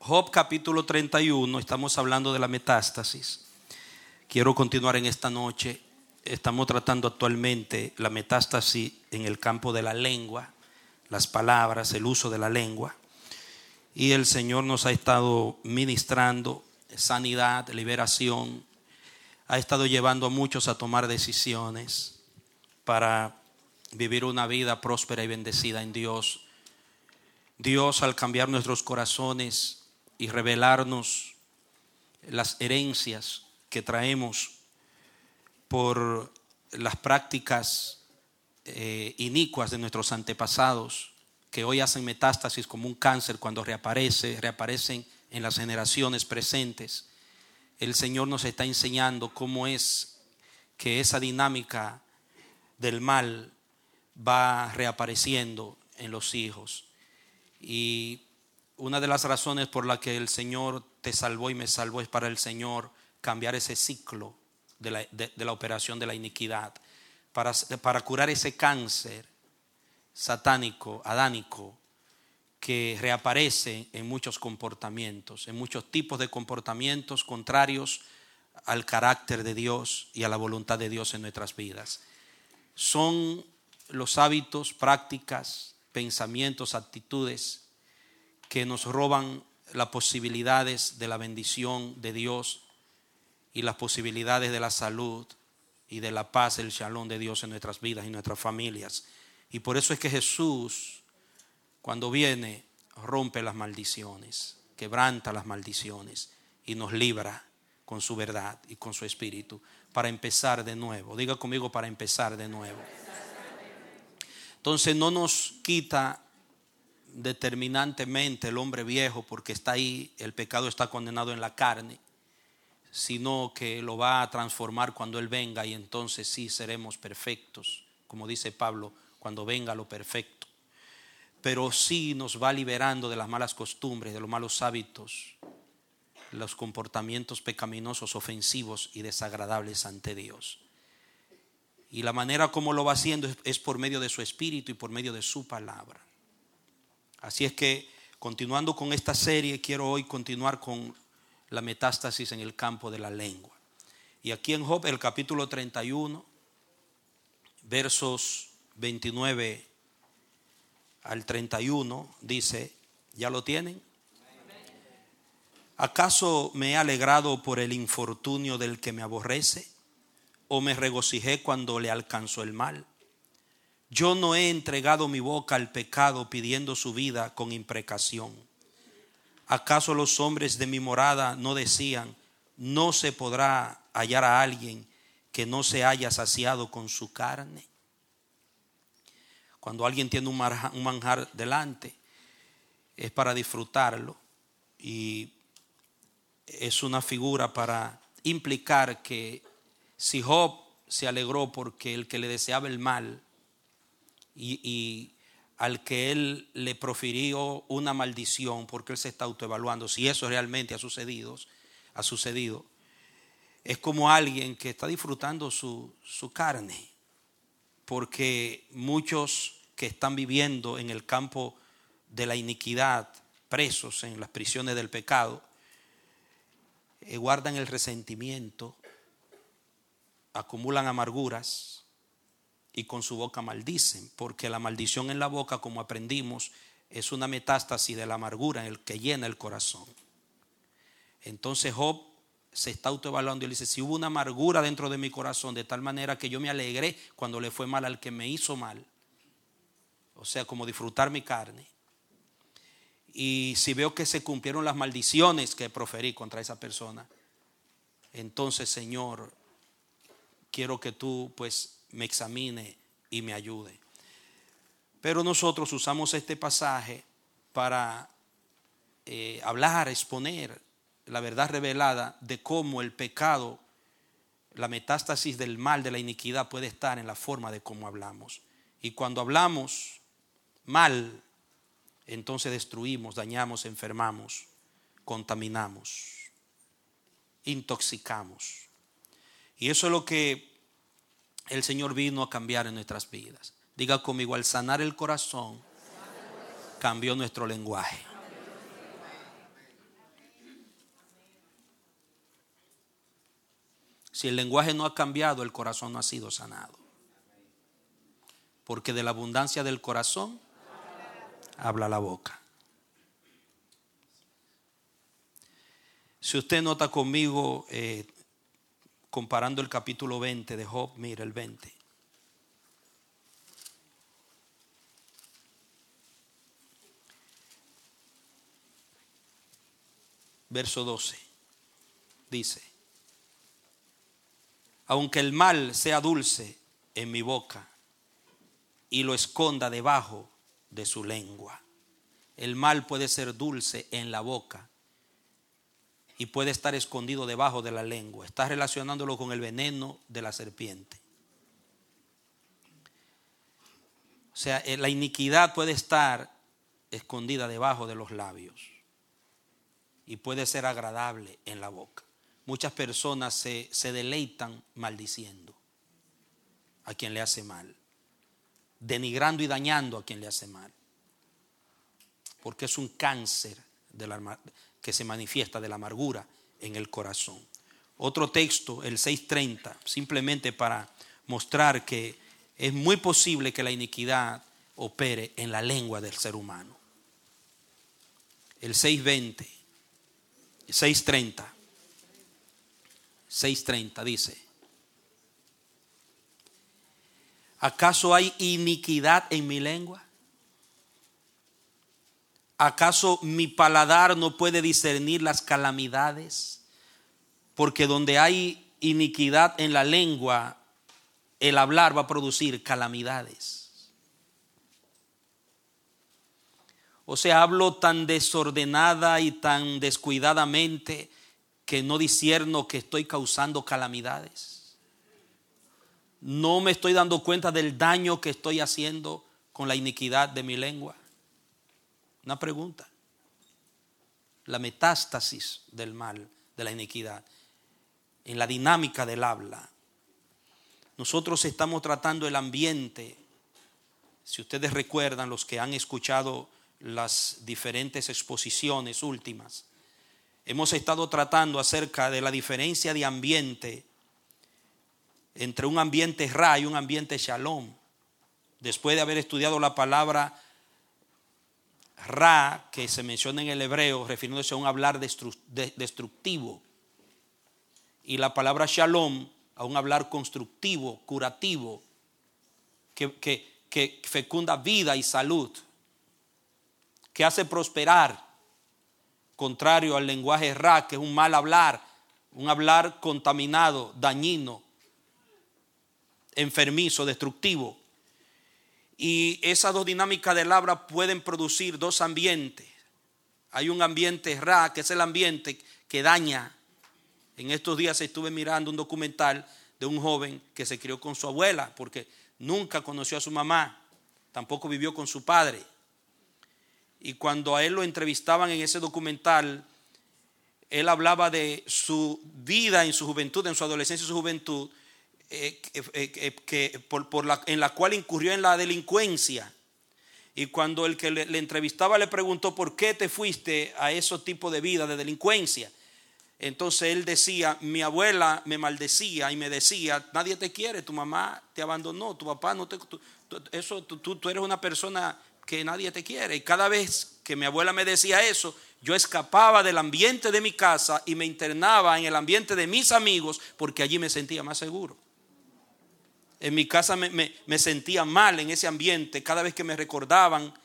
Job capítulo 31, estamos hablando de la metástasis. Quiero continuar en esta noche. Estamos tratando actualmente la metástasis en el campo de la lengua, las palabras, el uso de la lengua. Y el Señor nos ha estado ministrando sanidad, liberación. Ha estado llevando a muchos a tomar decisiones para vivir una vida próspera y bendecida en Dios. Dios, al cambiar nuestros corazones y revelarnos las herencias que traemos por las prácticas inicuas de nuestros antepasados, que hoy hacen metástasis como un cáncer cuando reaparecen en las generaciones presentes. El Señor nos está enseñando cómo es que esa dinámica del mal va reapareciendo en los hijos. Y una de las razones por la que el Señor te salvó y me salvó es para el Señor cambiar ese ciclo de la operación de la iniquidad, para curar ese cáncer satánico, adánico, que reaparece en muchos comportamientos, en muchos tipos de comportamientos contrarios al carácter de Dios y a la voluntad de Dios en nuestras vidas. Son los hábitos, prácticas, pensamientos, actitudes que nos roban las posibilidades de la bendición de Dios y las posibilidades de la salud y de la paz, el shalom de Dios en nuestras vidas y nuestras familias. Y por eso es que Jesús, cuando viene, rompe las maldiciones, quebranta las maldiciones y nos libra con su verdad y con su espíritu para empezar de nuevo. Diga conmigo, para empezar de nuevo. Entonces no nos quita determinantemente el hombre viejo porque está ahí, el pecado está condenado en la carne, sino que lo va a transformar cuando Él venga, y entonces sí seremos perfectos, como dice Pablo, cuando venga lo perfecto. Pero sí nos va liberando de las malas costumbres, de los malos hábitos, los comportamientos pecaminosos, ofensivos y desagradables ante Dios. Y la manera como lo va haciendo es por medio de su espíritu y por medio de su palabra. Así es que, continuando con esta serie, quiero hoy continuar con la metástasis en el campo de la lengua. Y aquí en Job, el capítulo 31, versos 29 al 31, dice, ¿ya lo tienen? ¿Acaso me he alegrado por el infortunio del que me aborrece? ¿O me regocijé cuando le alcanzó el mal? Yo no he entregado mi boca al pecado pidiendo su vida con imprecación. ¿Acaso los hombres de mi morada no decían, no se podrá hallar a alguien que no se haya saciado con su carne? Cuando alguien tiene un manjar delante, es para disfrutarlo, y es una figura para implicar que si Job se alegró porque el que le deseaba el mal y al que él le profirió una maldición, porque él se está autoevaluando si eso realmente ha sucedido, es como alguien que está disfrutando su carne, porque muchos que están viviendo en el campo de la iniquidad, presos en las prisiones del pecado, guardan el resentimiento, acumulan amarguras y con su boca maldicen, porque la maldición en la boca, como aprendimos, es una metástasis de la amargura en el que llena el corazón. Entonces Job se está autoevaluando y le dice, si hubo una amargura dentro de mi corazón de tal manera que yo me alegré cuando le fue mal al que me hizo mal, o sea, como disfrutar mi carne, y si veo que se cumplieron las maldiciones que proferí contra esa persona, entonces, Señor, quiero que tú pues me examine y me ayude. Pero nosotros usamos este pasaje para hablar, exponer la verdad revelada de cómo el pecado, la metástasis del mal, de la iniquidad, puede estar en la forma de cómo hablamos. Y cuando hablamos mal, entonces destruimos, dañamos, enfermamos, contaminamos, intoxicamos. Y eso es lo que el Señor vino a cambiar en nuestras vidas. Diga conmigo, al sanar el corazón, cambió nuestro lenguaje. Si el lenguaje no ha cambiado, el corazón no ha sido sanado. Porque de la abundancia del corazón habla la boca. Si usted nota conmigo, comparando el capítulo 20 de Job, mira el 20. Verso 12. Dice: aunque el mal sea dulce en mi boca y lo esconda debajo de su lengua. El mal puede ser dulce en la boca y puede estar escondido debajo de la lengua. Está relacionándolo con el veneno de la serpiente. O sea, la iniquidad puede estar escondida debajo de los labios y puede ser agradable en la boca. Muchas personas se deleitan maldiciendo a quien le hace mal, denigrando y dañando a quien le hace mal, porque es un cáncer que se manifiesta de la amargura en el corazón. Otro texto, el 6:30, simplemente para mostrar que es muy posible que la iniquidad opere en la lengua del ser humano. El 6:20, 6:30 dice: ¿acaso hay iniquidad en mi lengua? ¿Acaso mi paladar no puede discernir las calamidades? Porque donde hay iniquidad en la lengua, el hablar va a producir calamidades. O sea, hablo tan desordenada y tan descuidadamente que no discierno que estoy causando calamidades. No me estoy dando cuenta del daño que estoy haciendo con la iniquidad de mi lengua. Una pregunta. La metástasis del mal, de la iniquidad, en la dinámica del habla. Nosotros estamos tratando el ambiente. Si ustedes recuerdan, los que han escuchado las diferentes exposiciones últimas, hemos estado tratando acerca de la diferencia de ambiente entre un ambiente Ra y un ambiente Shalom. Después de haber estudiado la palabra Ra, que se menciona en el hebreo, refiriéndose a un hablar destructivo, y la palabra Shalom, a un hablar constructivo, curativo, que fecunda vida y salud, que hace prosperar, contrario al lenguaje Ra, que es un mal hablar, un hablar contaminado, dañino, enfermizo, destructivo. Y esas dos dinámicas del habla pueden producir dos ambientes. Hay un ambiente Ra, que es el ambiente que daña. En estos días estuve mirando un documental de un joven que se crió con su abuela, porque nunca conoció a su mamá, tampoco vivió con su padre. Y cuando a él lo entrevistaban en ese documental, él hablaba de su vida en su juventud, en su adolescencia y su juventud, en la cual incurrió en la delincuencia. Y cuando el que le entrevistaba le preguntó: ¿por qué te fuiste a esos tipos de vida de delincuencia? Entonces él decía: mi abuela me maldecía y me decía: nadie te quiere, tu mamá te abandonó, tu papá no te... Tú eres una persona que nadie te quiere. Y cada vez que mi abuela me decía eso, yo escapaba del ambiente de mi casa y me internaba en el ambiente de mis amigos, porque allí me sentía más seguro. En mi casa me sentía mal en ese ambiente cada vez que me recordaban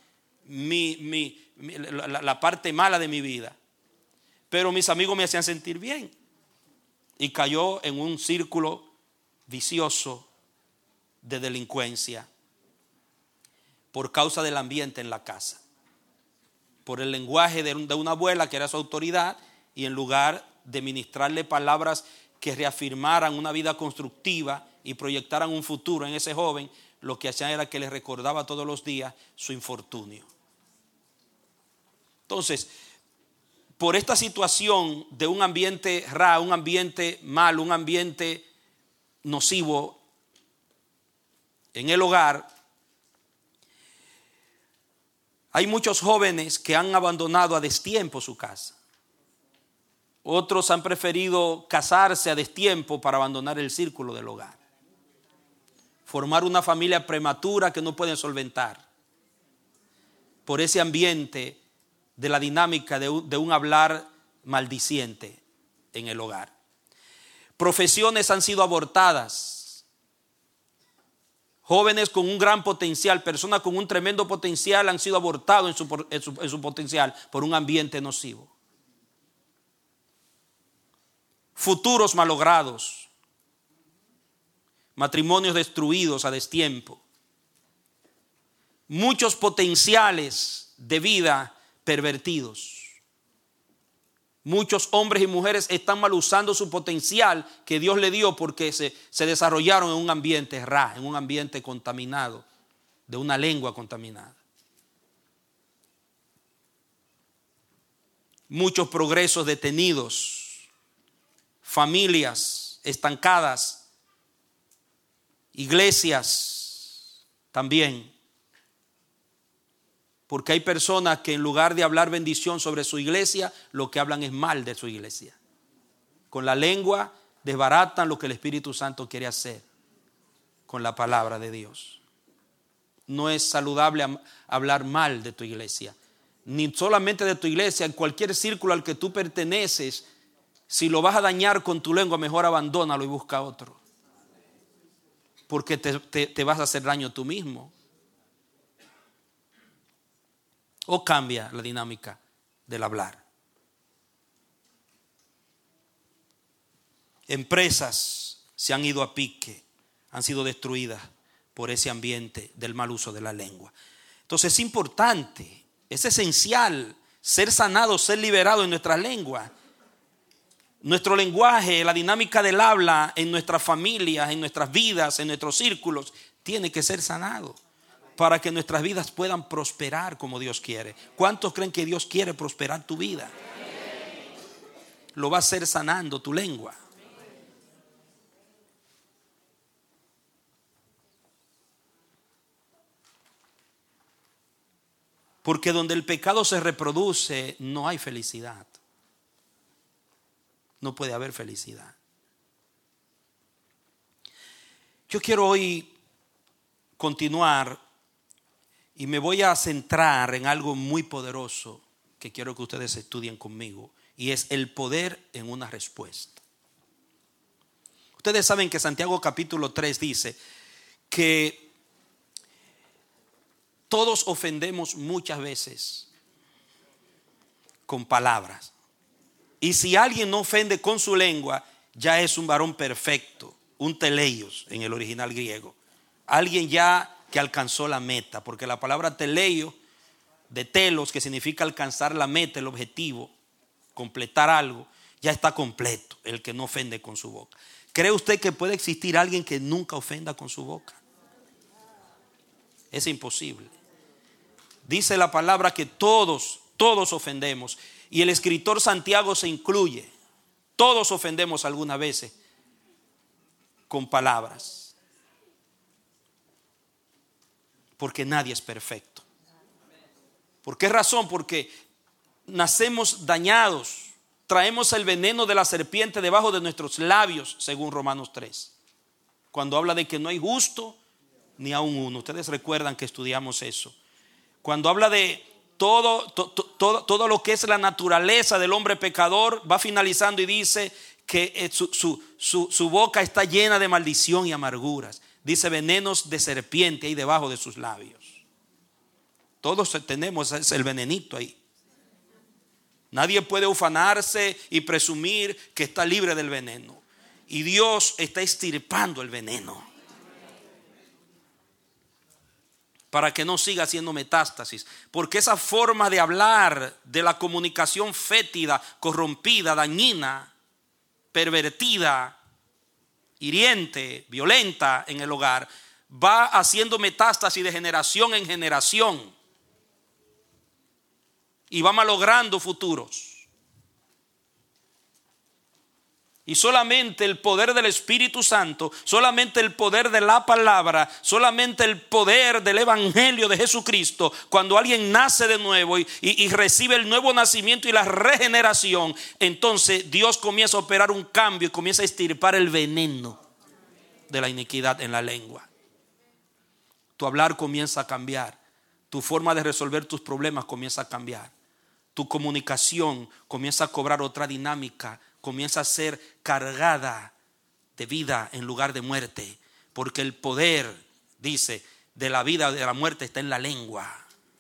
la parte mala de mi vida. Pero mis amigos me hacían sentir bien. Y cayó en un círculo vicioso de delincuencia por causa del ambiente en la casa. Por el lenguaje de una abuela que era su autoridad, y en lugar de ministrarle palabras que reafirmaran una vida constructiva y proyectaran un futuro en ese joven, lo que hacían era que le recordaba todos los días su infortunio. Entonces, por esta situación de un ambiente Ra, un ambiente malo, un ambiente nocivo en el hogar, hay muchos jóvenes que han abandonado a destiempo su casa. Otros han preferido casarse a destiempo para abandonar el círculo del hogar. Formar una familia prematura que no pueden solventar por ese ambiente de la dinámica de un hablar maldiciente en el hogar. Profesiones han sido abortadas. Jóvenes con un gran potencial, personas con un tremendo potencial han sido abortados en su potencial por un ambiente nocivo. Futuros malogrados. Matrimonios destruidos a destiempo. Muchos potenciales de vida pervertidos. Muchos hombres y mujeres están mal usando su potencial que Dios le dio porque se desarrollaron en un ambiente en un ambiente contaminado, de una lengua contaminada. Muchos progresos detenidos, familias estancadas, iglesias también. Porque hay personas que en lugar de hablar bendición sobre su iglesia, lo que hablan es mal de su iglesia. Con la lengua desbaratan lo que el Espíritu Santo quiere hacer con la palabra de Dios. No es saludable hablar mal de tu iglesia, ni solamente de tu iglesia, en cualquier círculo al que tú perteneces. Si lo vas a dañar con tu lengua, mejor abandónalo y busca otro. Porque te vas a hacer daño tú mismo. O cambia la dinámica del hablar. Empresas se han ido a pique, han sido destruidas por ese ambiente del mal uso de la lengua. Entonces es importante, es esencial ser sanado, ser liberado en nuestra lengua. Nuestro lenguaje, la dinámica del habla en nuestras familias, en nuestras vidas, en nuestros círculos, tiene que ser sanado para que nuestras vidas puedan prosperar como Dios quiere. ¿Cuántos creen que Dios quiere prosperar tu vida? Lo va a hacer sanando tu lengua. Porque donde el pecado se reproduce, no hay felicidad. No puede haber felicidad. Yo quiero hoy continuar y me voy a centrar en algo muy poderoso que quiero que ustedes estudien conmigo, y es el poder en una respuesta. Ustedes saben que Santiago capítulo 3 dice que todos ofendemos muchas veces con palabras. Y si alguien no ofende con su lengua, ya es un varón perfecto, un teleios en el original griego. Alguien ya que alcanzó la meta, porque la palabra teleio, de telos, que significa alcanzar la meta, el objetivo, completar algo, ya está completo, el que no ofende con su boca. ¿Cree usted que puede existir alguien que nunca ofenda con su boca? Es imposible. Dice la palabra que todos ofendemos, y el escritor Santiago se incluye. Todos ofendemos algunas veces con palabras. Porque nadie es perfecto. ¿Por qué razón? Porque nacemos dañados. Traemos el veneno de la serpiente debajo de nuestros labios, según Romanos 3. Cuando habla de que no hay justo ni aun uno. Ustedes recuerdan que estudiamos eso. Cuando habla de todo lo que es la naturaleza del hombre pecador, va finalizando y dice que su boca está llena de maldición y amarguras. Dice venenos de serpiente ahí debajo de sus labios. Todos tenemos el venenito ahí. Nadie puede ufanarse y presumir que está libre del veneno. Y Dios está extirpando el veneno para que no siga haciendo metástasis. Porque esa forma de hablar, de la comunicación fétida, corrompida, dañina, pervertida, hiriente, violenta en el hogar, va haciendo metástasis de generación en generación y va malogrando futuros. Y solamente el poder del Espíritu Santo, solamente el poder de la palabra, solamente el poder del Evangelio de Jesucristo, cuando alguien nace de nuevo y recibe el nuevo nacimiento y la regeneración, entonces Dios comienza a operar un cambio y comienza a extirpar el veneno de la iniquidad en la lengua. Tu hablar comienza a cambiar, tu forma de resolver tus problemas comienza a cambiar, tu comunicación comienza a cobrar otra dinámica, comienza a ser cargada de vida en lugar de muerte, porque el poder, dice, de la vida o de la muerte está en la lengua.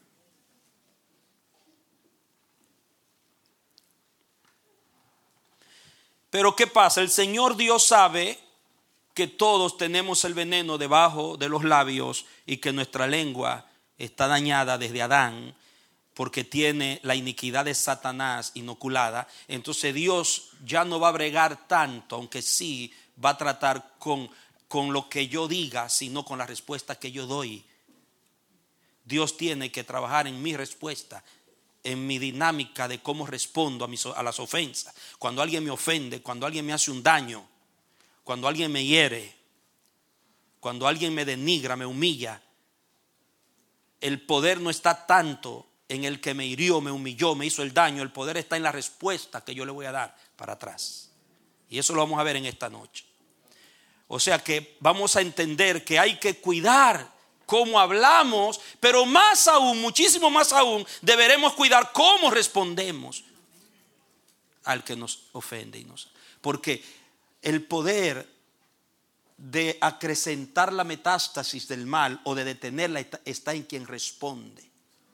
Pero ¿qué pasa? El Señor Dios sabe que todos tenemos el veneno debajo de los labios y que nuestra lengua está dañada desde Adán, porque tiene la iniquidad de Satanás inoculada. Entonces Dios ya no va a bregar tanto, aunque sí va a tratar con lo que yo diga, sino con la respuesta que yo doy. Dios tiene que trabajar en mi respuesta, en mi dinámica de cómo respondo a las ofensas. Cuando alguien me ofende, cuando alguien me hace un daño, cuando alguien me hiere, cuando alguien me denigra, me humilla, el poder no está tanto en el que me hirió, me humilló, me hizo el daño. El poder está en la respuesta que yo le voy a dar para atrás. Y eso lo vamos a ver en esta noche. O sea que vamos a entender que hay que cuidar cómo hablamos, pero más aún, muchísimo más aún, deberemos cuidar cómo respondemos al que nos ofende. Porque el poder de acrecentar la metástasis del mal o de detenerla está en quien responde.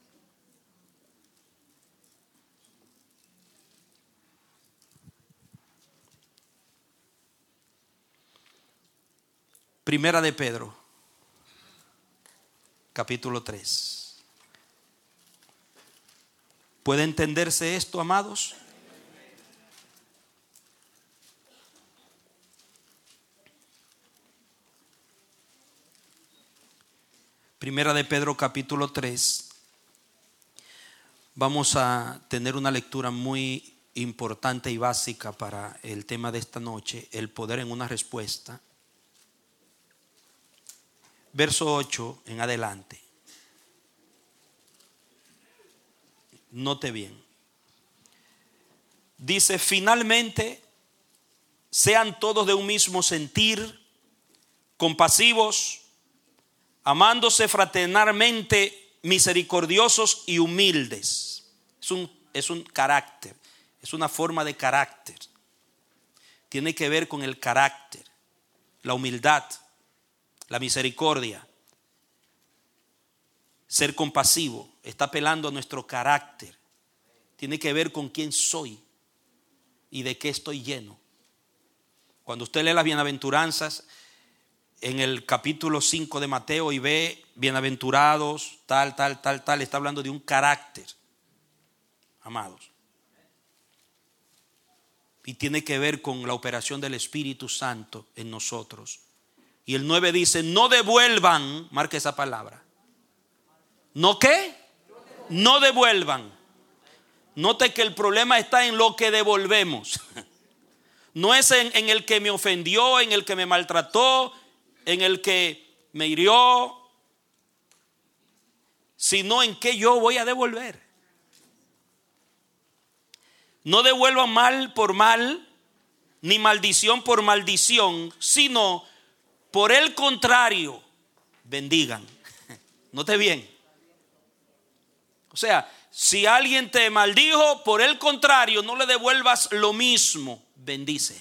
Primera de Pedro, capítulo 3. ¿Puede entenderse esto, amados? Primera de Pedro, capítulo 3. Vamos a tener una lectura muy importante y básica para el tema de esta noche, el poder en una respuesta. Verso 8 en adelante. Note bien. Dice: finalmente, sean todos de un mismo sentir, compasivos, amándose fraternalmente, misericordiosos y humildes. Es un carácter, es una forma de carácter. Tiene que ver con el carácter, la humildad, la misericordia. Ser compasivo está apelando a nuestro carácter. Tiene que ver con quién soy y de qué estoy lleno. Cuando usted lee las bienaventuranzas en el capítulo 5 de Mateo y ve bienaventurados, tal, está hablando de un carácter, amados. Y tiene que ver con la operación del Espíritu Santo en nosotros. Y el 9 dice: no devuelvan, marque esa palabra. ¿No qué? No devuelvan. Note que el problema está en lo que devolvemos. No es en el que me ofendió, en el que me maltrató, en el que me hirió, sino en qué yo voy a devolver. No devuelvan mal por mal, ni maldición por maldición, sino por el contrario, bendigan. Note bien. O sea, si alguien te maldijo, por el contrario, no le devuelvas lo mismo, bendice.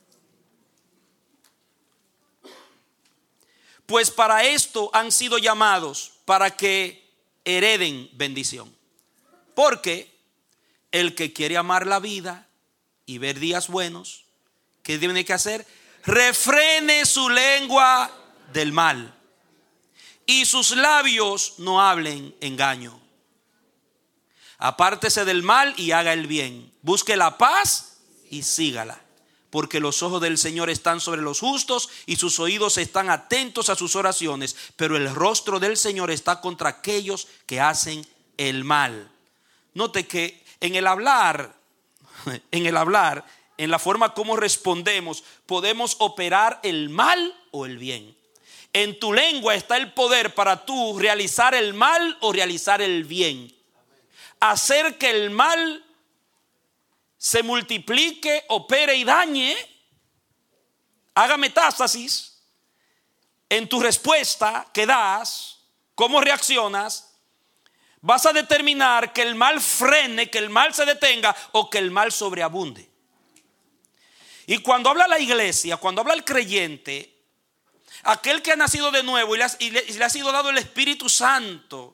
Pues para esto han sido llamados, para que hereden bendición. Porque el que quiere amar la vida y ver días buenos, ¿qué tiene que hacer? Refrene su lengua del mal y sus labios no hablen engaño. Apártese del mal y haga el bien. Busque la paz y sígala. Porque los ojos del Señor están sobre los justos y sus oídos están atentos a sus oraciones. Pero el rostro del Señor está contra aquellos que hacen el mal. Note que en el hablar en la forma como respondemos, podemos operar el mal o el bien. En tu lengua está el poder para tú realizar el mal o realizar el bien. Hacer que el mal se multiplique, opere y dañe, haga metástasis en tu respuesta que das, cómo reaccionas. Vas a determinar que el mal frene, que el mal se detenga o que el mal sobreabunde. Y cuando habla la iglesia, cuando habla el creyente, aquel que ha nacido de nuevo y le ha sido dado el Espíritu Santo,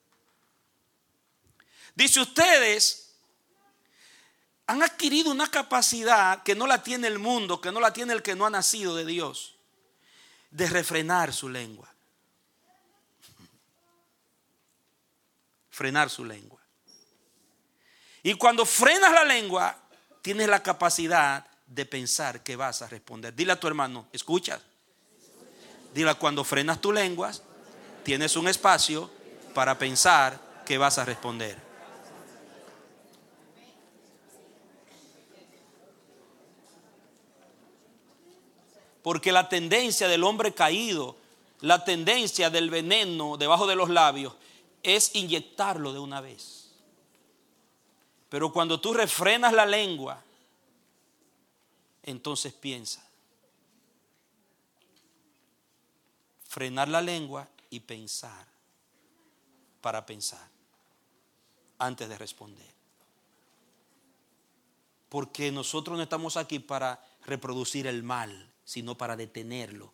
dice: ustedes han adquirido una capacidad que no la tiene el mundo, que no la tiene el que no ha nacido de Dios, de refrenar su lengua. Frenar su lengua. Y cuando frenas la lengua, tienes la capacidad de pensar que vas a responder. Dile a tu hermano: ¿escuchas? Dile: cuando frenas tu lengua, tienes un espacio para pensar que vas a responder. Porque la tendencia del hombre caído, la tendencia del veneno debajo de los labios, es inyectarlo de una vez. Pero cuando tú refrenas la lengua, entonces piensa. Frenar la lengua y pensar, para pensar antes de responder. Porque nosotros no estamos aquí para reproducir el mal, sino para detenerlo.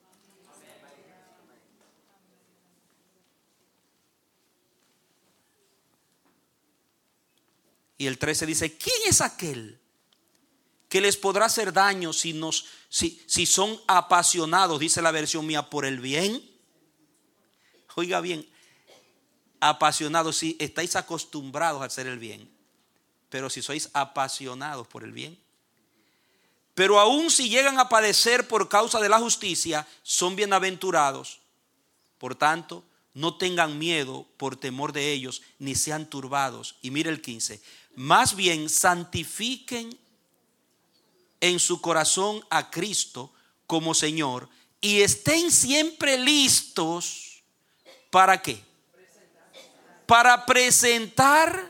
Y el 13 dice: ¿quién es aquel que les podrá hacer daño si son apasionados, dice la versión mía, por el bien? Oiga bien, apasionados, si estáis acostumbrados a hacer el bien, pero si sois apasionados por el bien. Pero aún si llegan a padecer por causa de la justicia, son bienaventurados. Por tanto, no tengan miedo por temor de ellos, ni sean turbados. Y mire el 15: más bien santifiquen en su corazón a Cristo como Señor y estén siempre listos. ¿Para qué? Para presentar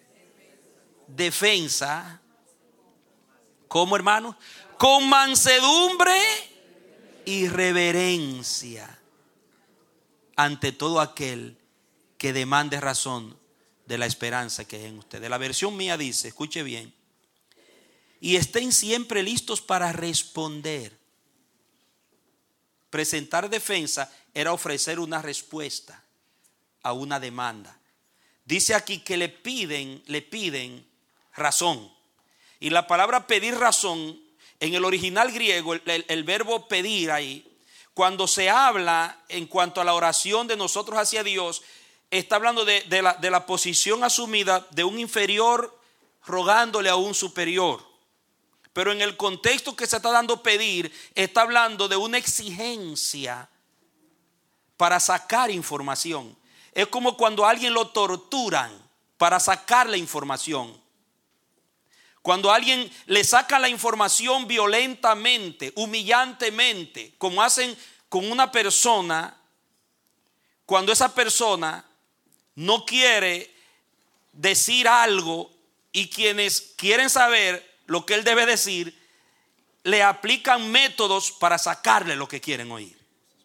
defensa. ¿Cómo, hermano? Con mansedumbre y reverencia ante todo aquel que demande razón de la esperanza que hay en ustedes. La versión mía dice, escuche bien: y estén siempre listos para responder. Presentar defensa era ofrecer una respuesta a una demanda. Dice aquí que le piden razón. Y la palabra pedir razón, en el original griego, el verbo pedir ahí, cuando se habla en cuanto a la oración de nosotros hacia Dios, está hablando de la posición asumida de un inferior rogándole a un superior. Pero en el contexto que se está dando pedir, está hablando de una exigencia para sacar información. Es como cuando a alguien lo torturan para sacar la información. Cuando a alguien le sacan la información violentamente, humillantemente, como hacen con una persona, cuando esa persona no quiere decir algo y quienes quieren saber lo que él debe decir, le aplican métodos para sacarle lo que quieren oír.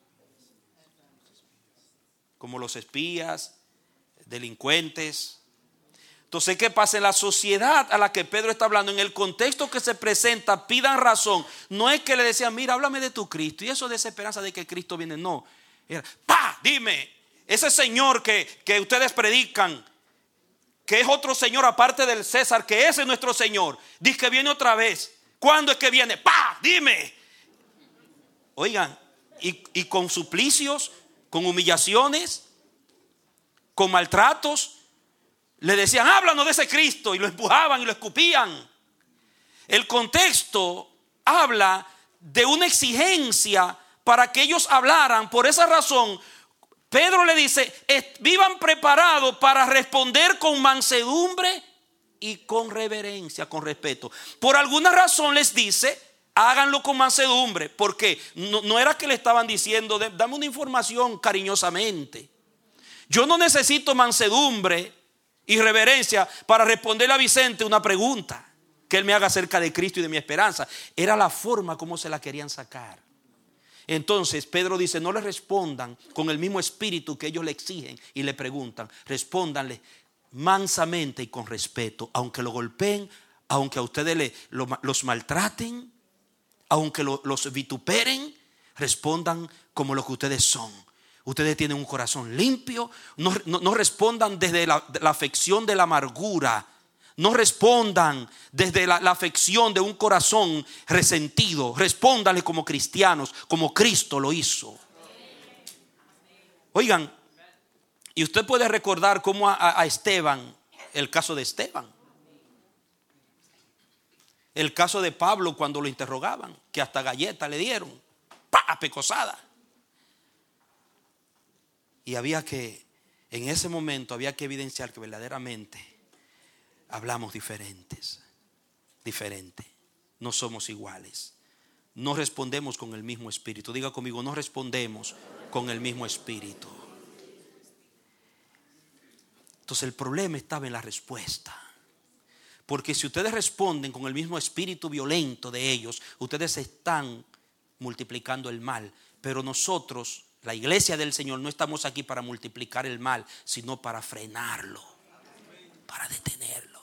Como los espías, delincuentes. Entonces, ¿qué pasa? En la sociedad a la que Pedro está hablando, en el contexto que se presenta, pidan razón. No es que le decían: mira, háblame de tu Cristo, y eso de esa esperanza de que Cristo viene. No, era: dime, ese Señor que ustedes predican, que es otro Señor aparte del César, que ese es nuestro Señor, dice que viene otra vez. ¿Cuándo es que viene? Dime. Oigan, y con suplicios, con humillaciones, con maltratos, le decían: háblanos de ese Cristo, y lo empujaban y lo escupían. El contexto habla de una exigencia para que ellos hablaran. Por esa razón, Pedro le dice: vivan preparados para responder con mansedumbre y con reverencia, con respeto. Por alguna razón les dice, háganlo con mansedumbre. Porque no era que le estaban diciendo, dame una información cariñosamente. Yo no necesito mansedumbre y reverencia para responderle a Vicente una pregunta que él me haga acerca de Cristo y de mi esperanza. Era la forma como se la querían sacar. Entonces Pedro dice, no le respondan con el mismo espíritu que ellos le exigen y le preguntan. Respóndanle mansamente y con respeto, aunque lo golpeen, aunque a ustedes los maltraten, aunque los vituperen, respondan como lo que ustedes son. Ustedes tienen un corazón limpio. No respondan desde la afección de la amargura. No respondan desde la afección de un corazón resentido. Respóndanle como cristianos, como Cristo lo hizo. Oigan, y usted puede recordar cómo a Esteban, el caso de Esteban, el caso de Pablo cuando lo interrogaban, que hasta galleta le dieron, ¡pah!, pecosada. Y en ese momento había que evidenciar que verdaderamente hablamos diferente. No somos iguales. No respondemos con el mismo espíritu. Diga conmigo, no respondemos con el mismo espíritu. Entonces el problema estaba en la respuesta. Porque si ustedes responden con el mismo espíritu violento de ellos, ustedes están multiplicando el mal. Pero nosotros, la iglesia del Señor, no estamos aquí para multiplicar el mal, sino para frenarlo, para detenerlo.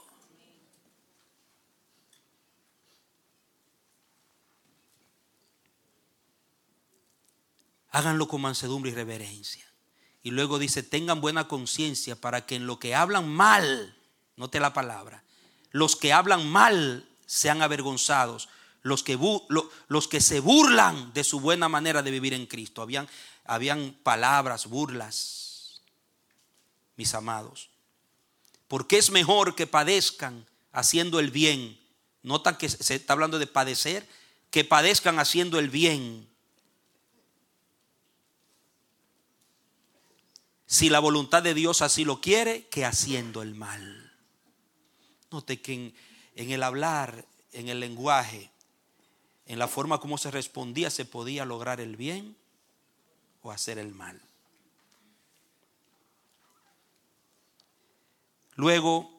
Háganlo con mansedumbre y reverencia. Y luego dice, tengan buena conciencia para que en lo que hablan mal, note la palabra, los que hablan mal sean avergonzados, los que se burlan de su buena manera de vivir en Cristo. Habían palabras, burlas, mis amados. Porque es mejor que padezcan haciendo el bien. Notan que se está hablando de padecer, que padezcan haciendo el bien, si la voluntad de Dios así lo quiere, que haciendo el mal. Note que en el hablar, en el lenguaje, en la forma como se respondía, se podía lograr el bien o hacer el mal. Luego,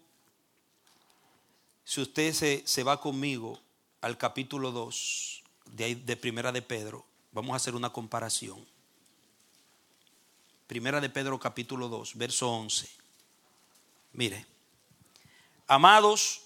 si usted se va conmigo al capítulo 2 de Primera de Pedro, vamos a hacer una comparación. Primera de Pedro capítulo 2, verso 11. Mire, amados,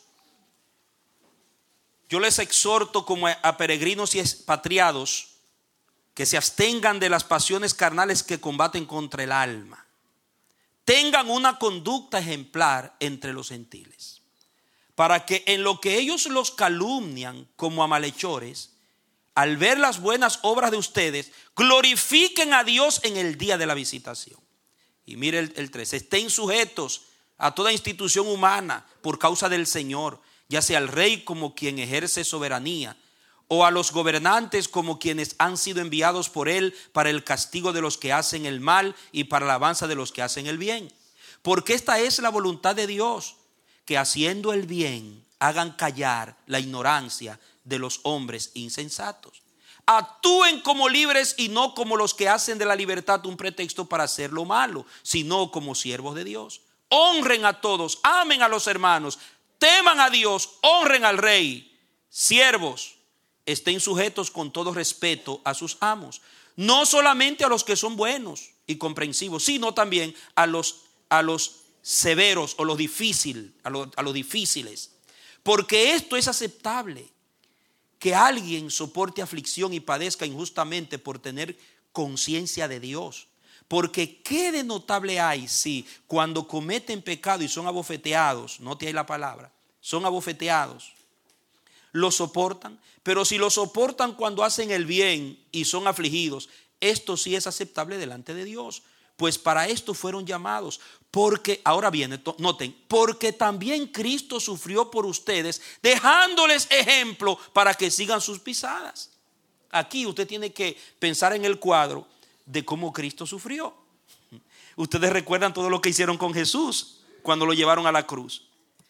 yo les exhorto como a peregrinos y expatriados que se abstengan de las pasiones carnales que combaten contra el alma. Tengan una conducta ejemplar entre los gentiles, para que en lo que ellos los calumnian como a malhechores, al ver las buenas obras de ustedes, glorifiquen a Dios en el día de la visitación. Y mire el 3, estén sujetos a toda institución humana por causa del Señor, ya sea al rey como quien ejerce soberanía, o a los gobernantes como quienes han sido enviados por él para el castigo de los que hacen el mal y para la alabanza de los que hacen el bien. Porque esta es la voluntad de Dios, que haciendo el bien hagan callar la ignorancia de los hombres insensatos. Actúen como libres y no como los que hacen de la libertad un pretexto para hacer lo malo, sino como siervos de Dios. Honren a todos, amen a los hermanos, teman a Dios, honren al rey. Siervos, estén sujetos con todo respeto a sus amos, no solamente a los que son buenos y comprensivos, sino también a los severos o los difíciles, a los difíciles. Porque esto es aceptable, que alguien soporte aflicción y padezca injustamente por tener conciencia de Dios. Porque qué de notable hay si cuando cometen pecado y son abofeteados, note ahí la palabra, son abofeteados, lo soportan. Pero si lo soportan cuando hacen el bien y son afligidos, esto sí es aceptable delante de Dios. Pues para esto fueron llamados. Porque, ahora viene, noten, porque también Cristo sufrió por ustedes, dejándoles ejemplo para que sigan sus pisadas. Aquí usted tiene que pensar en el cuadro de cómo Cristo sufrió. Ustedes recuerdan todo lo que hicieron con Jesús cuando lo llevaron a la cruz.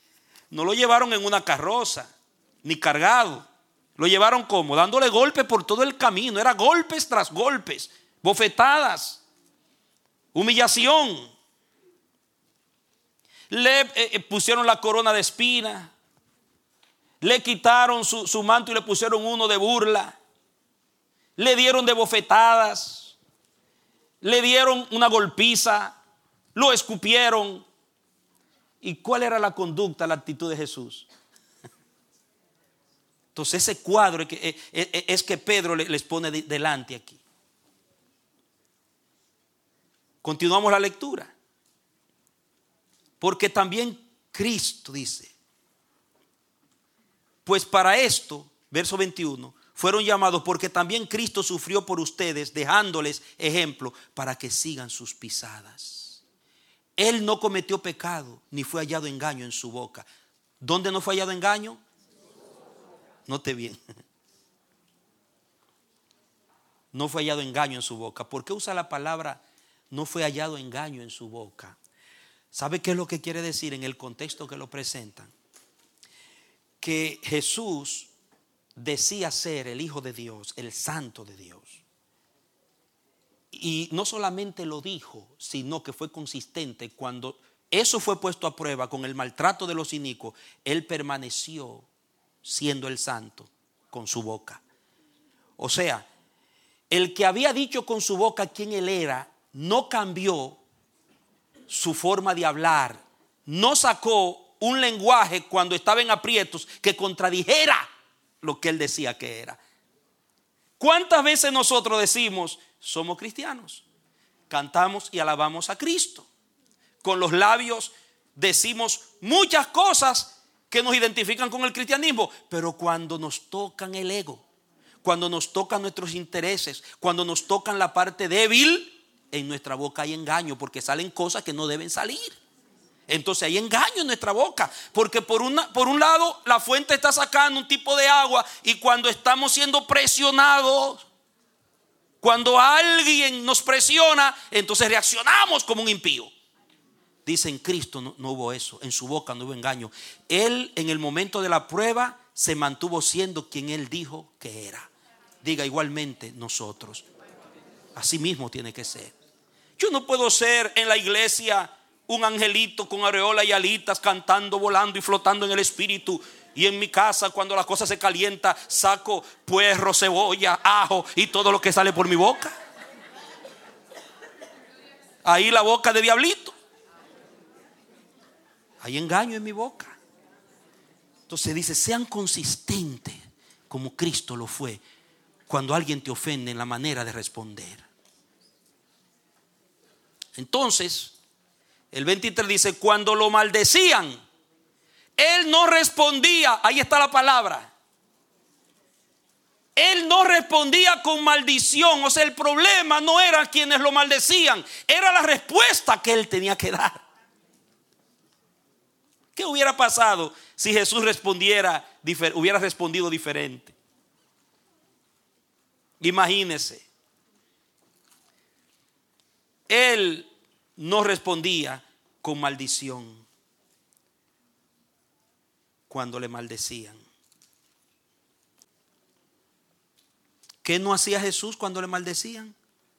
No lo llevaron en una carroza, ni cargado. Lo llevaron como dándole golpes por todo el camino. Era golpes tras golpes, bofetadas, humillación. Le pusieron la corona de espinas, le quitaron su manto y le pusieron uno de burla, le dieron de bofetadas, le dieron una golpiza, lo escupieron. ¿Y cuál era la conducta, la actitud de Jesús? Entonces ese cuadro es que Pedro les pone delante aquí. Continuamos la lectura. Porque también Cristo dice, pues para esto, verso 21, fueron llamados porque también Cristo sufrió por ustedes, dejándoles ejemplo para que sigan sus pisadas. Él no cometió pecado, ni fue hallado engaño en su boca. ¿Dónde no fue hallado engaño? Note bien. No fue hallado engaño en su boca. ¿Por qué usa la palabra no fue hallado engaño en su boca? ¿Sabe qué es lo que quiere decir en el contexto que lo presentan? Que Jesús decía ser el Hijo de Dios, el Santo de Dios. Y no solamente lo dijo, sino que fue consistente. Cuando eso fue puesto a prueba con el maltrato de los inicuos, Él permaneció siendo el Santo con su boca. O sea, el que había dicho con su boca quién Él era, no cambió su forma de hablar, no sacó un lenguaje cuando estaba en aprietos que contradijera lo que Él decía que era. ¿Cuántas veces nosotros decimos somos cristianos? Cantamos y alabamos a Cristo. Con los labios decimos muchas cosas que nos identifican con el cristianismo, pero cuando nos tocan el ego, cuando nos tocan nuestros intereses, cuando nos tocan la parte débil, en nuestra boca hay engaño, porque salen cosas que no deben salir. Entonces hay engaño en nuestra boca, porque por un lado la fuente está sacando un tipo de agua, y cuando estamos siendo presionados, cuando alguien nos presiona, entonces reaccionamos como un impío. Dice, en Cristo no hubo eso, en su boca no hubo engaño. Él en el momento de la prueba se mantuvo siendo quien Él dijo que era. Diga, igualmente nosotros. Así mismo tiene que ser. Yo no puedo ser en la iglesia un angelito con aureola y alitas, cantando, volando y flotando en el espíritu, y en mi casa cuando la cosa se calienta saco puerro, cebolla, ajo y todo lo que sale por mi boca. Ahí la boca de diablito. Hay engaño en mi boca. Entonces dice, sean consistentes como Cristo lo fue cuando alguien te ofende en la manera de responder. Entonces, el 23 dice, cuando lo maldecían, Él no respondía. Ahí está la palabra. Él no respondía con maldición. O sea, el problema no era quienes lo maldecían, era la respuesta que Él tenía que dar. ¿Qué hubiera pasado si Jesús hubiera respondido diferente? Imagínese. Él no respondía con maldición cuando le maldecían. ¿Qué no hacía Jesús cuando le maldecían?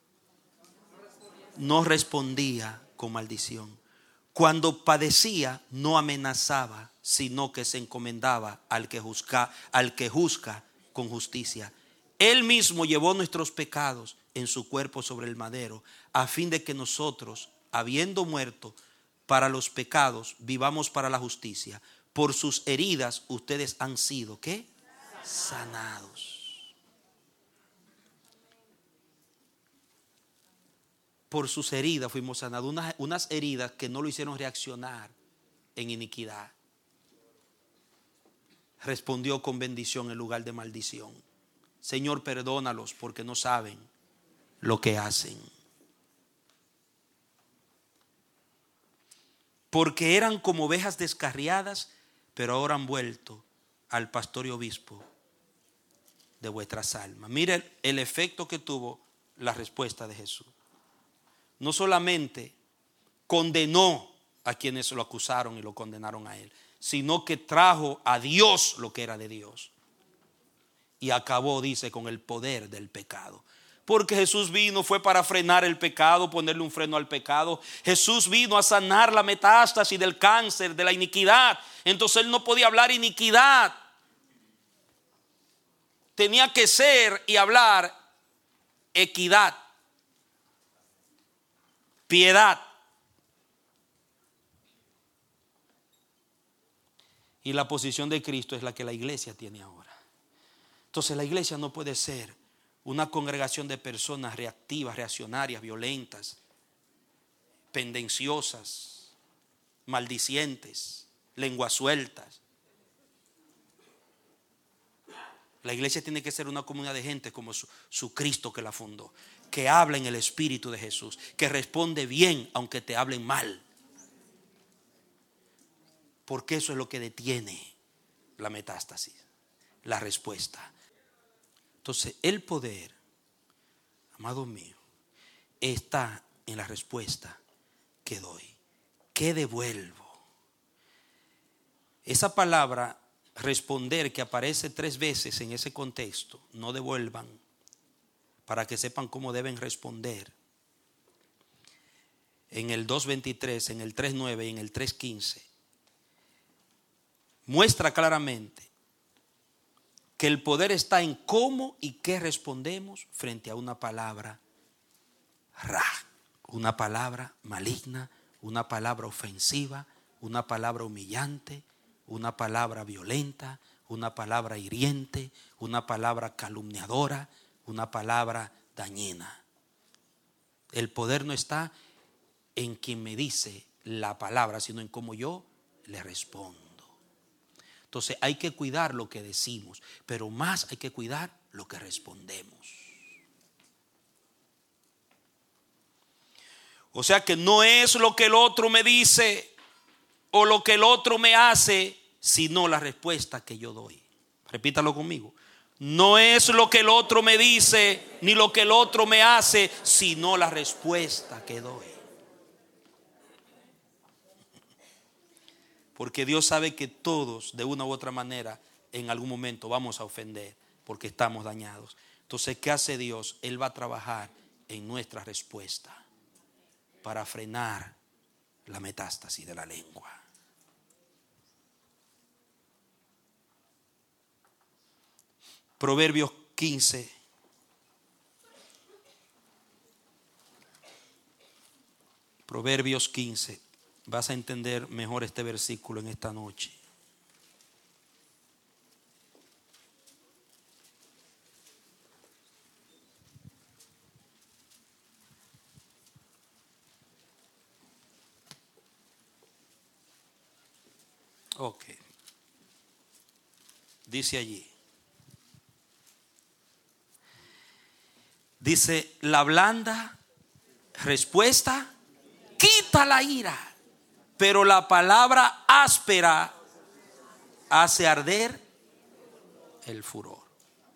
No respondía con maldición. Cuando padecía, no amenazaba, sino que se encomendaba al que juzga con justicia. Él mismo llevó nuestros pecados en su cuerpo sobre el madero, a fin de que nosotros, habiendo muerto para los pecados, vivamos para la justicia. Por sus heridas ustedes han sido, ¿qué? Sanados. Por sus heridas fuimos sanados. Unas heridas que no lo hicieron reaccionar en iniquidad. Respondió con bendición en lugar de maldición. Señor, perdónalos porque no saben lo que hacen. Porque eran como ovejas descarriadas, pero ahora han vuelto al pastor y obispo de vuestras almas. Mire el efecto que tuvo la respuesta de Jesús. No solamente condenó a quienes lo acusaron y lo condenaron a Él, sino que trajo a Dios lo que era de Dios. Y acabó, dice, con el poder del pecado. Porque Jesús vino, fue para frenar el pecado, ponerle un freno al pecado. Jesús vino a sanar la metástasis del cáncer, de la iniquidad. Entonces Él no podía hablar iniquidad. Tenía que ser y hablar equidad, piedad. Y la posición de Cristo es la que la iglesia tiene ahora. Entonces la iglesia no puede ser una congregación de personas reactivas, reaccionarias, violentas, pendenciosas, maldicientes, lenguas sueltas. La iglesia tiene que ser una comunidad de gente como su Cristo que la fundó, que habla en el Espíritu de Jesús, que responde bien aunque te hablen mal. Porque eso es lo que detiene la metástasis, la respuesta. Entonces el poder, amado mío, está en la respuesta que doy, que devuelvo. Esa palabra responder, que aparece 3 veces en ese contexto, no devuelvan, para que sepan cómo deben responder. En el 2:23, en el 3:9 y en el 3:15 muestra claramente que el poder está en cómo y qué respondemos frente a una palabra ra, una palabra maligna, una palabra ofensiva, una palabra humillante, una palabra violenta, una palabra hiriente, una palabra calumniadora, una palabra dañina. El poder no está en quien me dice la palabra, sino en cómo yo le respondo. Entonces hay que cuidar lo que decimos, pero más hay que cuidar lo que respondemos. O sea que no es lo que el otro me dice o lo que el otro me hace, sino la respuesta que yo doy. Repítalo conmigo. No es lo que el otro me dice ni lo que el otro me hace, sino la respuesta que doy. Porque Dios sabe que todos, de una u otra manera, en algún momento vamos a ofender porque estamos dañados. Entonces, ¿qué hace Dios? Él va a trabajar en nuestra respuesta para frenar la metástasis de la lengua. Proverbios 15. Proverbios 15. Vas a entender mejor este versículo en esta noche. Ok. Dice allí. Dice, la blanda respuesta quita la ira, pero la palabra áspera hace arder el furor.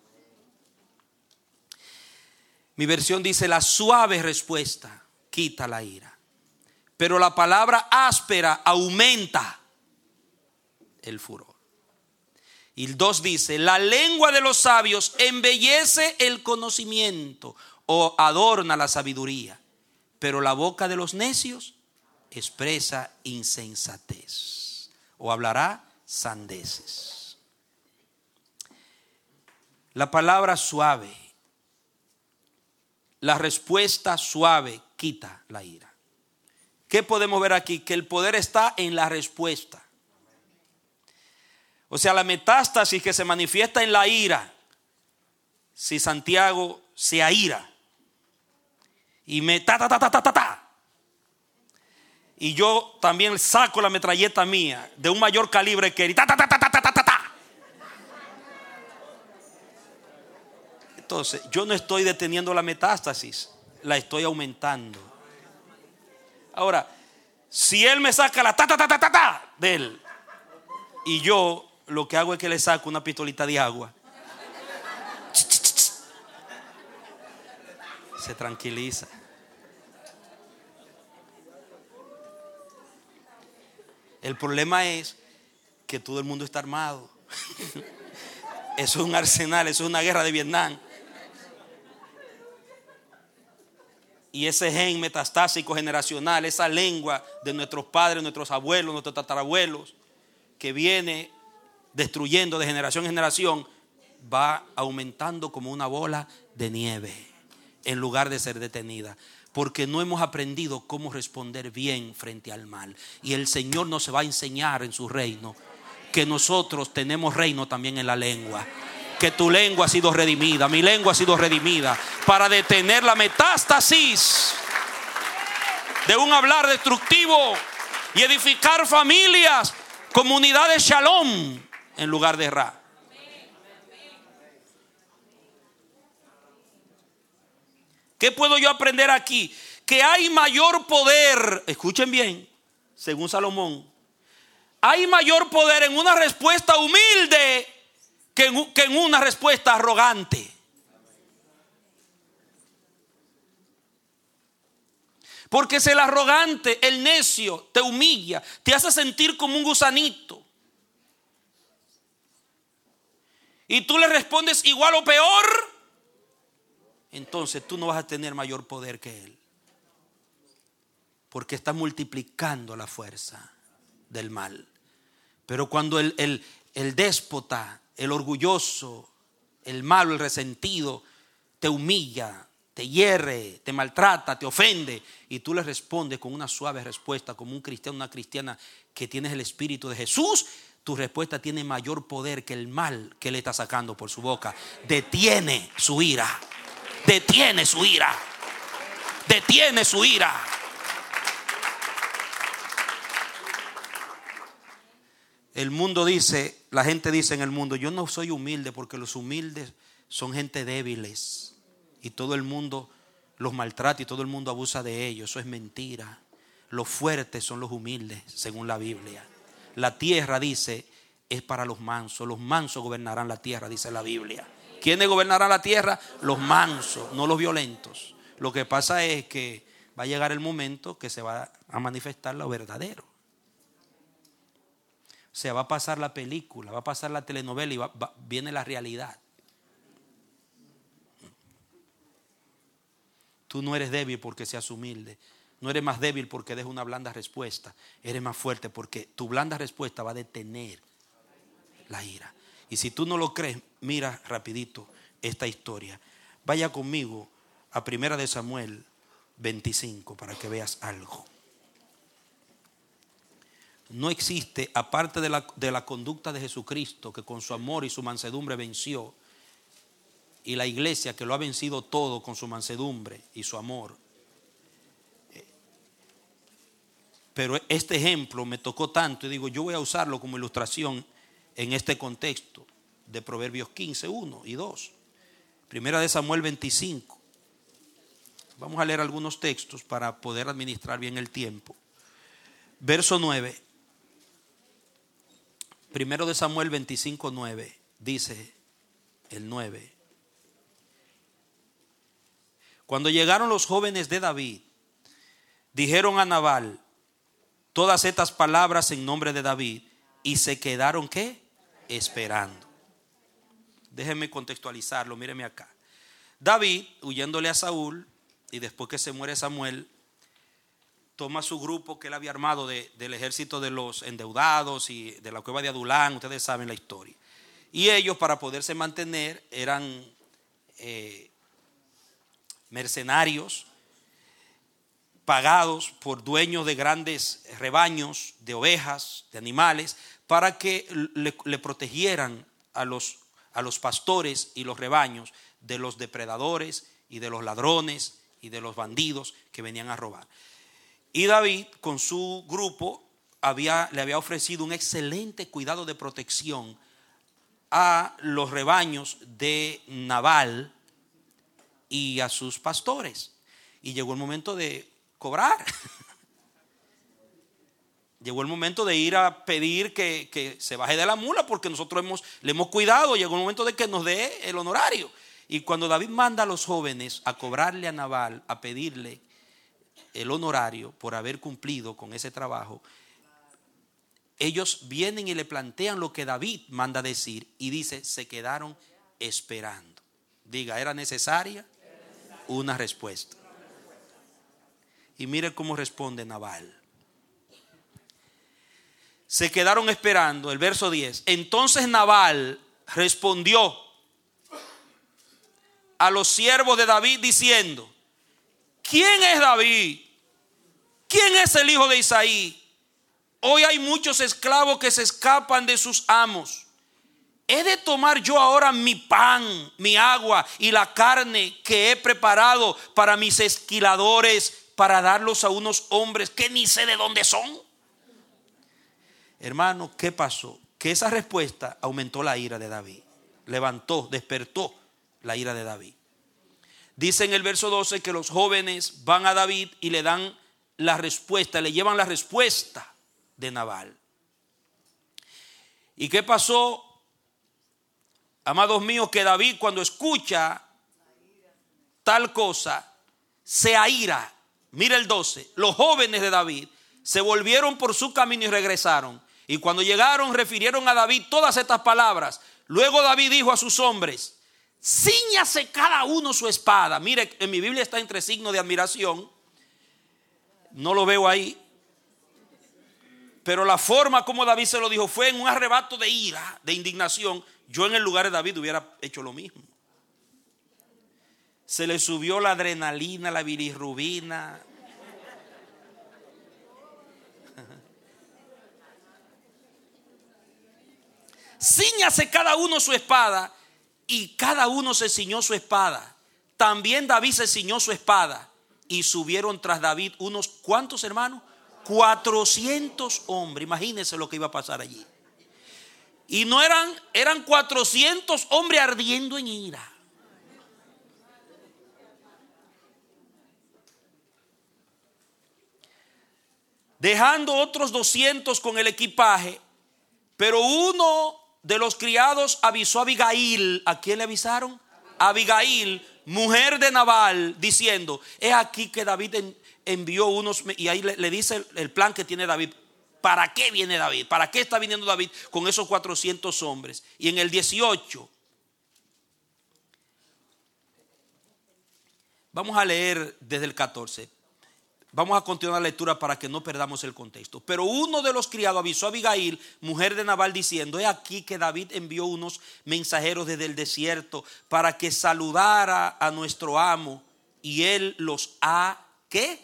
Mi versión dice, la suave respuesta quita la ira, pero la palabra áspera aumenta el furor. Y el 2 dice, la lengua de los sabios embellece el conocimiento o adorna la sabiduría, pero la boca de los necios expresa insensatez o hablará sandeces. La palabra suave, la respuesta suave quita la ira. ¿Qué podemos ver aquí? Que el poder está en la respuesta. O sea, la metástasis que se manifiesta en la ira. Si Santiago se aira y me y yo también saco la metralleta mía de un mayor calibre que él, entonces yo no estoy deteniendo la metástasis, la estoy aumentando. Ahora, si él me saca la de él y yo lo que hago es que le saco una pistolita de agua, se tranquiliza. El problema es que todo el mundo está armado. Eso es un arsenal, eso es una guerra de Vietnam. Y ese gen metastásico generacional, esa lengua de nuestros padres, nuestros abuelos, nuestros tatarabuelos, que viene destruyendo de generación en generación, va aumentando como una bola de nieve en lugar de ser detenida. Porque no hemos aprendido cómo responder bien frente al mal. Y el Señor nos va a enseñar en su reino que nosotros tenemos reino también en la lengua. Que tu lengua ha sido redimida, mi lengua ha sido redimida para detener la metástasis de un hablar destructivo y edificar familias, comunidades shalom en lugar de ra. ¿Qué puedo yo aprender aquí? Que hay mayor poder, escuchen bien, según Salomón, hay mayor poder en una respuesta humilde que en una respuesta arrogante. Porque si el arrogante, el necio, te humilla, te hace sentir como un gusanito, y tú le respondes igual o peor, entonces tú no vas a tener mayor poder que él. Porque estás multiplicando la fuerza del mal. Pero cuando el déspota, el orgulloso, el malo, el resentido, te humilla, te hiere, te maltrata, te ofende, y tú le respondes con una suave respuesta, como un cristiano, una cristiana que tienes el Espíritu de Jesús, tu respuesta tiene mayor poder que el mal que le está sacando por su boca. Detiene su ira. Detiene su ira. Detiene su ira. El mundo dice, la gente dice en el mundo, yo no soy humilde porque los humildes son gente débiles y todo el mundo los maltrata y todo el mundo abusa de ellos. Eso es mentira. Los fuertes son los humildes, según la Biblia. La tierra, dice, es para los mansos. Los mansos gobernarán la tierra, dice la Biblia. ¿Quiénes gobernarán la tierra? Los mansos, no los violentos. Lo que pasa es que va a llegar el momento que se va a manifestar lo verdadero. O sea, va a pasar la película, va a pasar la telenovela y viene la realidad. Tú no eres débil porque seas humilde. No eres más débil porque des una blanda respuesta. Eres más fuerte porque tu blanda respuesta va a detener la ira. Y si tú no lo crees, mira rapidito esta historia. Vaya conmigo a 1 de Samuel 25 para que veas algo. No existe, aparte de la conducta de Jesucristo, que con su amor y su mansedumbre venció, y la iglesia que lo ha vencido todo con su mansedumbre y su amor. Pero este ejemplo me tocó tanto y digo, yo voy a usarlo como ilustración en este contexto de Proverbios 15, 1 y 2. 1 de Samuel 25. Vamos a leer algunos textos para poder administrar bien el tiempo. Verso 9. 1 de Samuel 25, 9. Dice el 9. Cuando llegaron los jóvenes de David, dijeron a Nabal todas estas palabras en nombre de David y se quedaron, ¿qué? Esperando. Déjenme contextualizarlo, míreme acá. David, huyéndole a Saúl, y después que se muere Samuel, toma su grupo que él había armado del ejército de los endeudados y de la cueva de Adulán. Ustedes saben la historia. Y ellos, para poderse mantener, eran mercenarios pagados por dueños de grandes rebaños de ovejas, de animales, para que le protegieran a los pastores y los rebaños de los depredadores y de los ladrones y de los bandidos que venían a robar. Y David con su grupo le había ofrecido un excelente cuidado de protección a los rebaños de Nabal y a sus pastores. Y llegó el momento de cobrar. Llegó el momento de ir a pedir que se baje de la mula porque nosotros le hemos cuidado. Llegó el momento de que nos dé el honorario. Y cuando David manda a los jóvenes a cobrarle a Nabal, a pedirle el honorario por haber cumplido con ese trabajo, ellos vienen y le plantean lo que David manda decir y dice, se quedaron esperando. Diga, ¿era necesaria una respuesta? Y mire cómo responde Nabal. Se quedaron esperando, el verso 10. Entonces Nabal respondió a los siervos de David diciendo, ¿quién es David? ¿Quién es el hijo de Isaí? Hoy hay muchos esclavos que se escapan de sus amos. ¿He de tomar yo ahora mi pan, mi agua y la carne que he preparado para mis esquiladores para darlos a unos hombres que ni sé de dónde son? Hermano, ¿qué pasó? Que esa respuesta aumentó la ira de David. Levantó, despertó la ira de David. Dice en el verso 12 que los jóvenes van a David y le dan la respuesta, le llevan la respuesta de Nabal. ¿Y qué pasó? Amados míos, que David cuando escucha tal cosa se aira. Mira el 12. Los jóvenes de David se volvieron por su camino y regresaron. Y cuando llegaron refirieron a David todas estas palabras. Luego David dijo a sus hombres, cíñase cada uno su espada. Mire, en mi Biblia está entre signos de admiración. No lo veo ahí. Pero la forma como David se lo dijo fue en un arrebato de ira, de indignación. Yo en el lugar de David hubiera hecho lo mismo. Se le subió la adrenalina, la bilirrubina. Cíñase cada uno su espada. Y cada uno se ciñó su espada. También David se ciñó su espada. Y subieron tras David unos, ¿cuántos hermanos? 400 hombres. Imagínense lo que iba a pasar allí. Y no eran 400 hombres ardiendo en ira. Dejando otros 200 con el equipaje. Pero uno de los criados avisó a Abigail. ¿A quién le avisaron? A Abigail, mujer de Nabal, diciendo, he aquí que David envió unos, y ahí le dice el plan que tiene David. ¿Para qué viene David? ¿Para qué está viniendo David con esos 400 hombres? Y en el 18, vamos a leer desde el 14. Vamos a continuar la lectura para que no perdamos el contexto. Pero uno de los criados avisó a Abigail, mujer de Nabal, diciendo, he aquí que David envió unos mensajeros desde el desierto para que saludara a nuestro amo, y él los ha, ¿qué?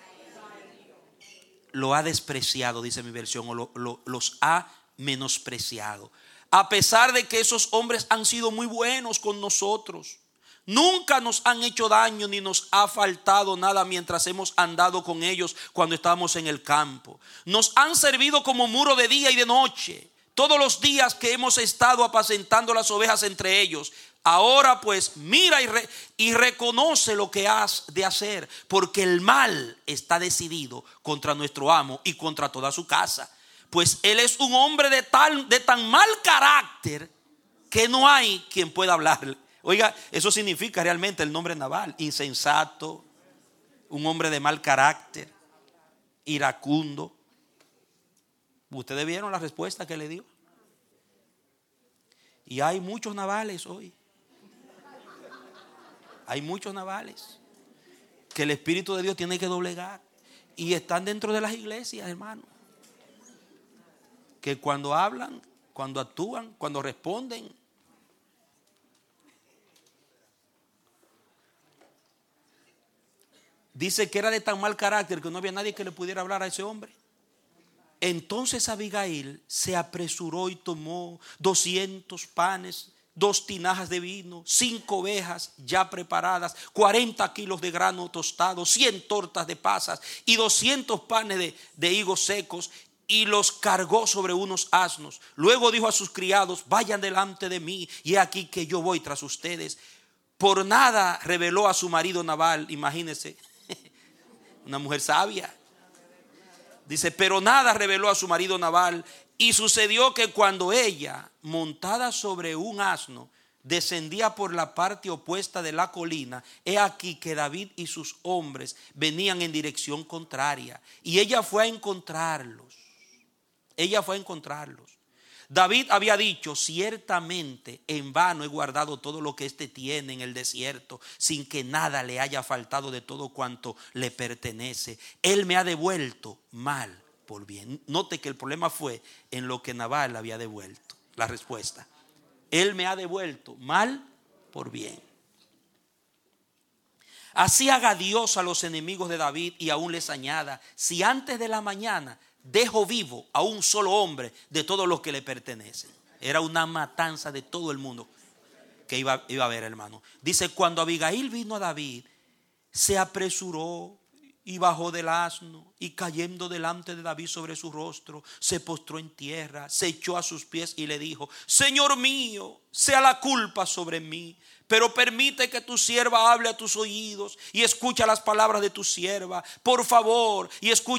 Lo ha despreciado, dice mi versión, o los ha menospreciado. A pesar de que esos hombres han sido muy buenos con nosotros, nunca nos han hecho daño ni nos ha faltado nada mientras hemos andado con ellos cuando estábamos en el campo. Nos han servido como muro de día y de noche, todos los días que hemos estado apacentando las ovejas entre ellos. Ahora pues mira y reconoce lo que has de hacer, porque el mal está decidido contra nuestro amo y contra toda su casa. Pues él es un hombre de tan mal carácter que no hay quien pueda hablarle. Oiga, eso significa realmente el nombre Nabal, insensato, un hombre de mal carácter, iracundo. Ustedes vieron la respuesta que le dio. Y hay muchos Nabales hoy. Hay muchos Nabales que el Espíritu de Dios tiene que doblegar. Y están dentro de las iglesias, hermano. Que cuando hablan, cuando actúan, cuando responden, dice que era de tan mal carácter que no había nadie que le pudiera hablar a ese hombre. Entonces Abigail se apresuró y tomó 200 panes, 2 tinajas de vino, 5 ovejas ya preparadas, 40 kilos de grano tostado, 100 tortas de pasas y 200 panes de higos secos, y los cargó sobre unos asnos. Luego dijo a sus criados, vayan delante de mí, y he aquí que yo voy tras ustedes. Por nada reveló a su marido Nabal, imagínense, una mujer sabia. Dice, pero nada reveló a su marido Nabal. Y sucedió que cuando ella, montada sobre un asno, descendía por la parte opuesta de la colina, he aquí que David y sus hombres venían en dirección contraria. Y ella fue a encontrarlos. Ella fue a encontrarlos. David había dicho: ciertamente en vano he guardado todo lo que éste tiene en el desierto, sin que nada le haya faltado de todo cuanto le pertenece. Él me ha devuelto mal por bien. Note que el problema fue en lo que Nabal había devuelto. La respuesta: él me ha devuelto mal por bien. Así haga Dios a los enemigos de David, y aún les añada: si antes de la mañana dejo vivo a un solo hombre de todos los que le pertenecen. Era una matanza de todo el mundo que iba a haber, hermano. Dice: cuando Abigail vino a David, se apresuró y bajó del asno, y cayendo delante de David sobre su rostro, se postró en tierra, se echó a sus pies y le dijo: Señor mío, sea la culpa sobre mí, pero permite que tu sierva hable a tus oídos y escucha las palabras de tu sierva. Por favor,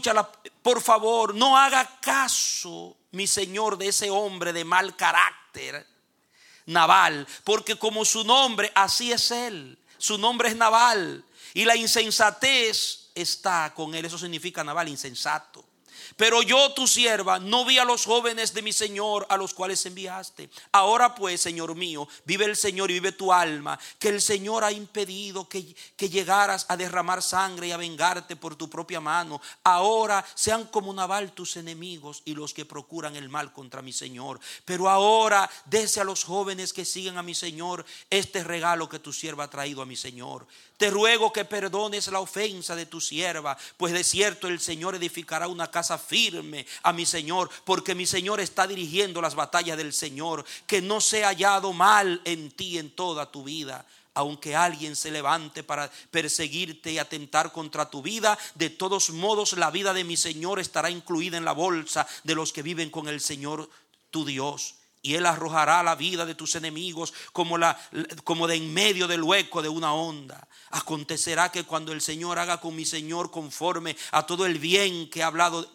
por favor, no haga caso, mi señor, de ese hombre de mal carácter, Nabal, porque como su nombre, así es él. Su nombre es Nabal, y la insensatez está con él. Eso significa Nabal, insensato. Pero yo, tu sierva, no vi a los jóvenes de mi señor, a los cuales enviaste. Ahora pues, Señor mío, vive el Señor y vive tu alma, que el Señor ha impedido que llegaras a derramar sangre y a vengarte por tu propia mano. Ahora sean como Nabal tus enemigos y los que procuran el mal contra mi Señor. Pero ahora dese a los jóvenes que siguen a mi Señor este regalo que tu sierva ha traído a mi Señor. Te ruego que perdones la ofensa de tu sierva, pues de cierto el Señor edificará una casa firme a mi Señor, porque mi Señor está dirigiendo las batallas del Señor. Que no sea hallado mal en ti en toda tu vida. Aunque alguien se levante para perseguirte y atentar contra tu vida, de todos modos la vida de mi Señor estará incluida en la bolsa de los que viven con el Señor tu Dios. Y Él arrojará la vida de tus enemigos como de en medio del hueco de una onda. Acontecerá que cuando el Señor haga con mi Señor conforme a todo el bien que ha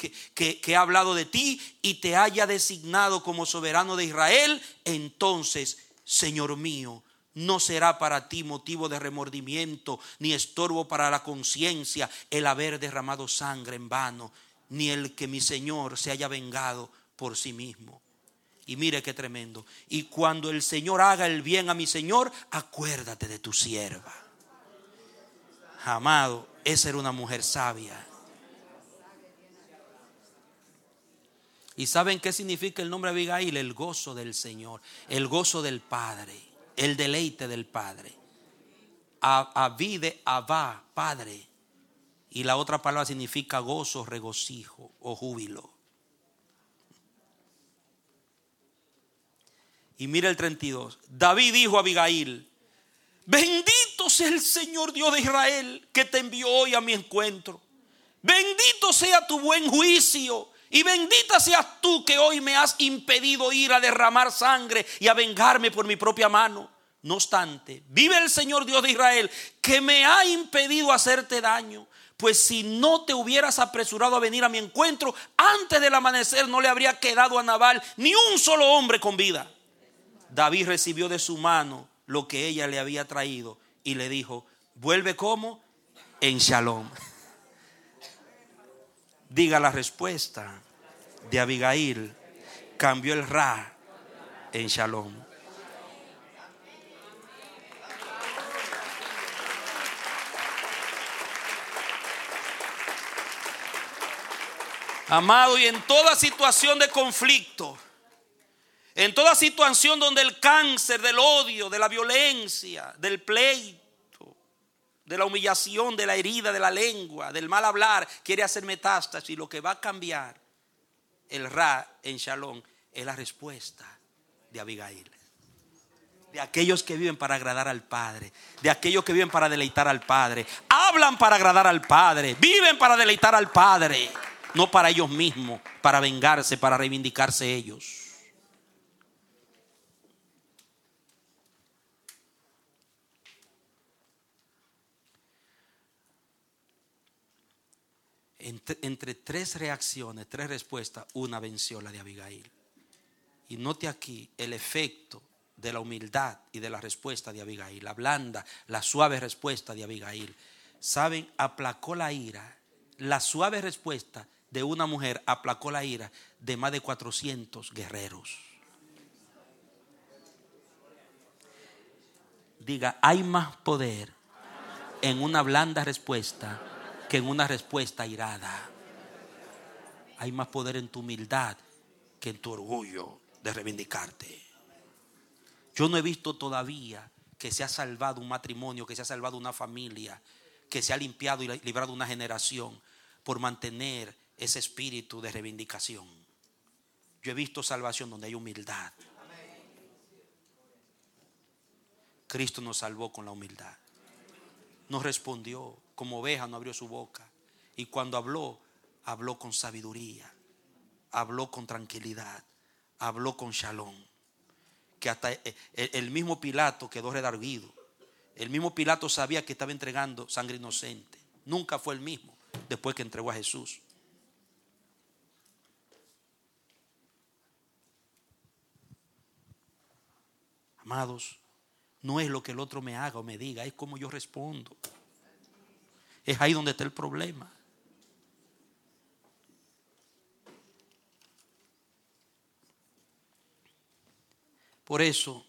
hablado de ti, y te haya designado como soberano de Israel, entonces, Señor mío, no será para ti motivo de remordimiento ni estorbo para la conciencia el haber derramado sangre en vano, ni el que mi Señor se haya vengado por sí mismo. Y mire qué tremendo: y cuando el Señor haga el bien a mi Señor, acuérdate de tu sierva. Amado, esa era una mujer sabia. ¿Y saben qué significa el nombre Abigail? El gozo del Señor, el gozo del Padre, el deleite del Padre. Avide, Abba, Padre. Y la otra palabra significa gozo, regocijo o júbilo. Y mira el 32. David dijo a Abigail: bendito sea el Señor Dios de Israel, que te envió hoy a mi encuentro. Bendito sea tu buen juicio, y bendita seas tú que hoy me has impedido ir a derramar sangre y a vengarme por mi propia mano. No obstante, vive el Señor Dios de Israel, que me ha impedido hacerte daño. Pues si no te hubieras apresurado a venir a mi encuentro, antes del amanecer no le habría quedado a Nabal ni un solo hombre con vida. David recibió de su mano lo que ella le había traído y le dijo: vuelve como en Shalom. Diga la respuesta de Abigail: cambió el Ra en Shalom. Amado, y en toda situación de conflicto, en toda situación donde el cáncer del odio, de la violencia, del pleito, de la humillación, de la herida, de la lengua, del mal hablar, quiere hacer metástasis, lo que va a cambiar el Ra en Shalom es la respuesta de Abigail. De aquellos que viven para agradar al Padre, de aquellos que viven para deleitar al Padre, hablan para agradar al Padre, viven para deleitar al Padre, no para ellos mismos, para vengarse, para reivindicarse ellos. Entre tres reacciones, tres respuestas, una venció la de Abigail. Y note aquí el efecto de la humildad y de la respuesta de Abigail, la blanda, la suave respuesta de Abigail. Saben, aplacó la ira. La suave respuesta de una mujer aplacó la ira de más de 400 guerreros. Diga, hay más poder en una blanda respuesta que en una respuesta airada. Hay más poder en tu humildad que en tu orgullo de reivindicarte. Yo no he visto todavía que se ha salvado un matrimonio, que se ha salvado una familia, que se ha limpiado y librado una generación por mantener ese espíritu de reivindicación. Yo he visto salvación donde hay humildad. Cristo nos salvó con la humildad. Nos respondió, como oveja no abrió su boca. Y cuando habló, habló con sabiduría, habló con tranquilidad, habló con shalom. Que hasta el mismo Pilato quedó redarguido. El mismo Pilato sabía que estaba entregando sangre inocente. Nunca fue el mismo después que entregó a Jesús. Amados, no es lo que el otro me haga o me diga, es como yo respondo. Es ahí donde está el problema. Por eso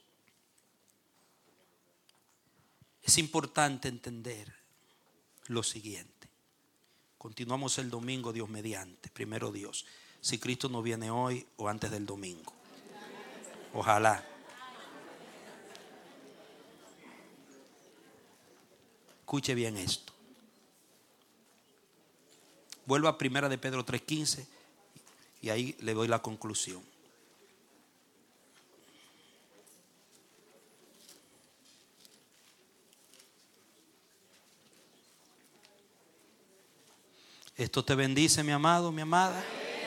es importante entender lo siguiente. Continuamos el domingo, Dios mediante, primero Dios. Si Cristo no viene hoy o antes del domingo. Ojalá. Escuche bien esto. Vuelvo a primera de Pedro 3:15 y ahí le doy la conclusión. Esto te bendice, mi amado, mi amada.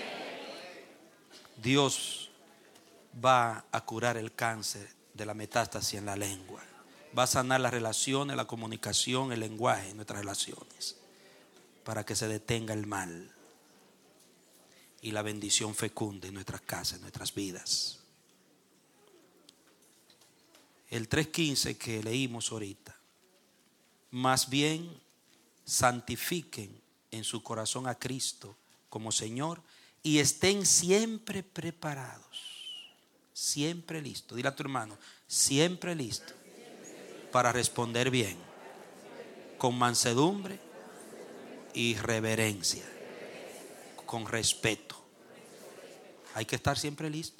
Dios va a curar el cáncer de la metástasis en la lengua. Va a sanar las relaciones, la comunicación, el lenguaje en nuestras relaciones, para que se detenga el mal y la bendición fecunde en nuestras casas, en nuestras vidas. El 3:15 que leímos ahorita. Más bien santifiquen en su corazón a Cristo como Señor y estén siempre preparados, siempre listos. Dile a tu hermano, siempre listo para responder bien, con mansedumbre y reverencia, con respeto. Hay que estar siempre listo.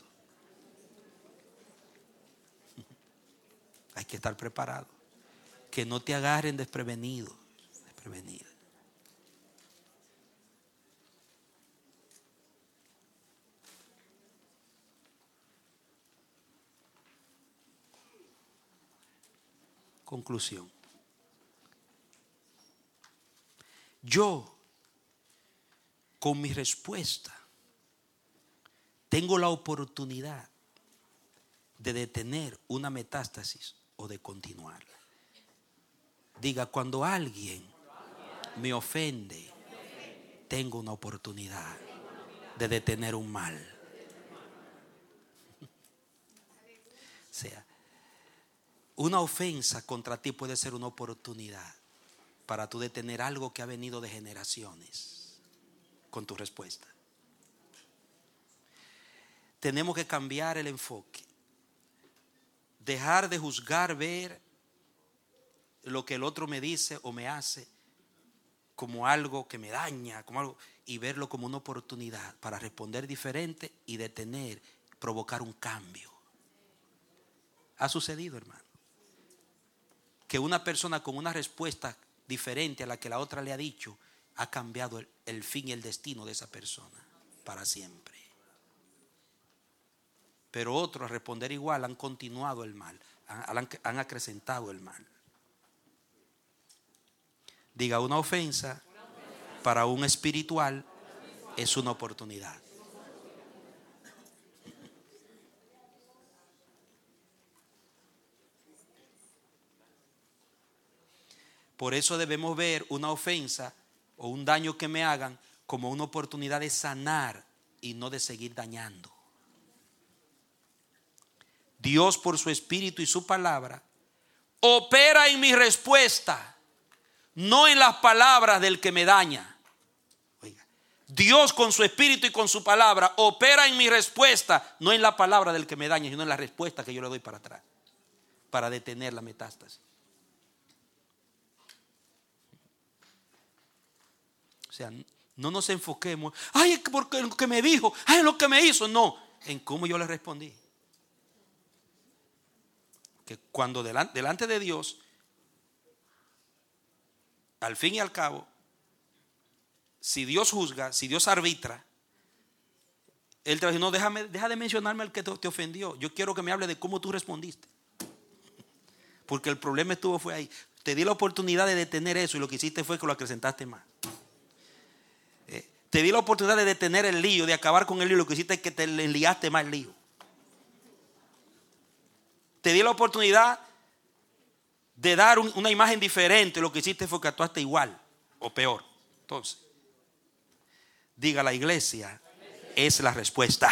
Hay que estar preparado. Que no te agarren desprevenido, desprevenida. Conclusión. Yo, con mi respuesta, tengo la oportunidad de detener una metástasis o de continuarla. Diga, cuando alguien me ofende, tengo una oportunidad de detener un mal. O sea, una ofensa contra ti puede ser una oportunidad para tú detener algo que ha venido de generaciones con tu respuesta. Tenemos que cambiar el enfoque. Dejar de juzgar, ver lo que el otro me dice o me hace como algo que me daña, como algo, y verlo como una oportunidad para responder diferente y detener, provocar un cambio. Ha sucedido, hermano, que una persona con una respuesta diferente a la que la otra le ha dicho ha cambiado el fin y el destino de esa persona para siempre. Pero otros, al responder igual, han continuado el mal, han acrecentado el mal. Diga, una ofensa para un espiritual es una oportunidad. Por eso debemos ver una ofensa o un daño que me hagan como una oportunidad de sanar y no de seguir dañando. Dios, por su espíritu y su palabra, opera en mi respuesta, no en las palabras del que me daña. Oiga, Dios con su espíritu y con su palabra opera en mi respuesta, no en la palabra del que me daña, sino en la respuesta que yo le doy para atrás, para detener la metástasis. O sea, no nos enfoquemos, ay, porque lo que me dijo, ay, lo que me hizo. No, en cómo yo le respondí. Que cuando delante de Dios, al fin y al cabo, si Dios juzga, si Dios arbitra, Él te va a decir, no, deja de mencionarme al que te ofendió. Yo quiero que me hable de cómo tú respondiste. Porque el problema fue ahí. Te di la oportunidad de detener eso y lo que hiciste fue que lo acrecentaste más. Te di la oportunidad de detener el lío, de acabar con el lío. Lo que hiciste es que te liaste más el lío. Te di la oportunidad de dar una imagen diferente. Lo que hiciste fue que actuaste igual o peor. Entonces, diga, la iglesia es la respuesta.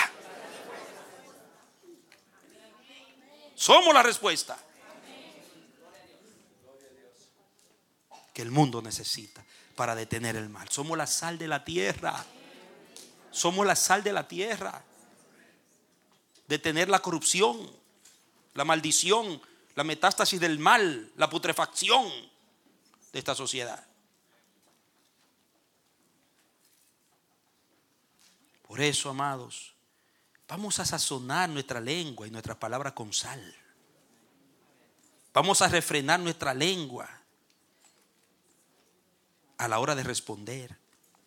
Somos la respuesta que el mundo necesita para detener el mal. Somos la sal de la tierra. Somos la sal de la tierra. Detener la corrupción, la maldición, la metástasis del mal, la putrefacción de esta sociedad. Por eso, amados, vamos a sazonar nuestra lengua y nuestras palabras con sal. Vamos a refrenar nuestra lengua a la hora de responder.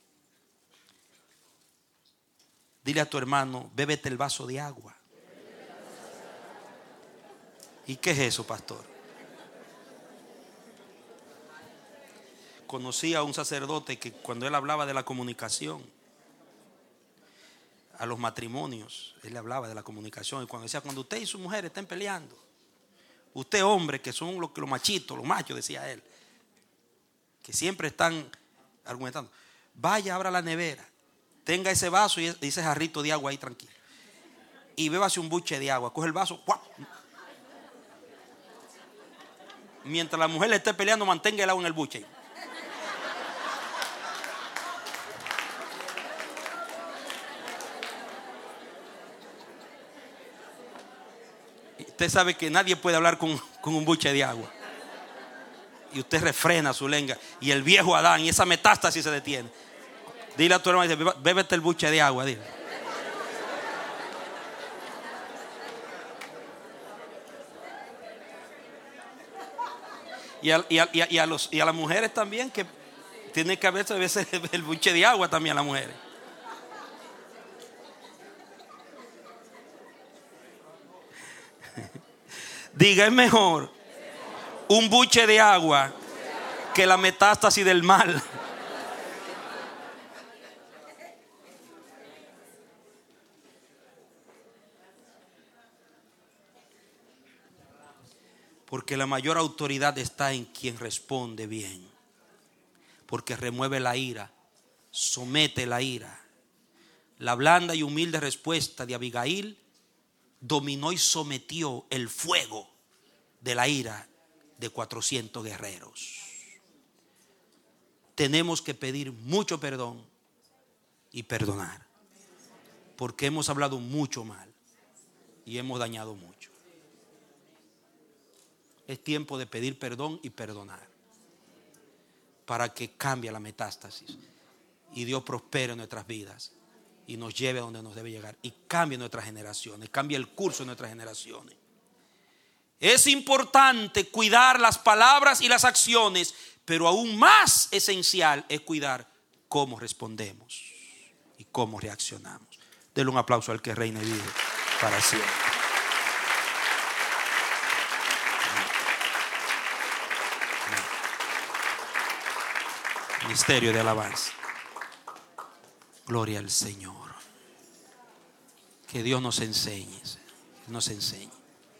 Dile a tu hermano, bébete el vaso de agua. ¿Y qué es eso, pastor? Conocí a un sacerdote que cuando él hablaba de la comunicación, a los matrimonios, él le hablaba de la comunicación. Y cuando decía, cuando usted y su mujer estén peleando, usted hombre, que son los machitos, los machos, decía él, que siempre están argumentando, vaya, abra la nevera, tenga ese vaso y ese jarrito de agua ahí tranquilo, y bébase un buche de agua, coge el vaso, ¡guap! Mientras la mujer le esté peleando, mantenga el agua en el buche. Usted sabe que nadie puede hablar con un buche de agua. Y usted refrena su lengua. Y el viejo Adán y esa metástasis se detiene. Dile a tu hermano, bébete el buche de agua. Dile. Y a las mujeres también, que tiene que haberse a veces el buche de agua también a las mujeres. Diga, es mejor un buche de agua que la metástasis del mal. Porque la mayor autoridad está en quien responde bien. Porque remueve la ira, somete la ira. La blanda y humilde respuesta de Abigail dominó y sometió el fuego de la ira de 400 guerreros. Tenemos que pedir mucho perdón y perdonar, porque hemos hablado mucho mal y hemos dañado mucho. Es tiempo de pedir perdón y perdonar para que cambie la metástasis y Dios prospere en nuestras vidas y nos lleve a donde nos debe llegar y cambie nuestras generaciones, cambie el curso de nuestras generaciones. Es importante cuidar las palabras y las acciones, pero aún más esencial es cuidar cómo respondemos y cómo reaccionamos. Denle un aplauso al que reina y vive para siempre. Misterio de alabanza. Gloria al Señor. Que Dios nos enseñe, nos enseñe.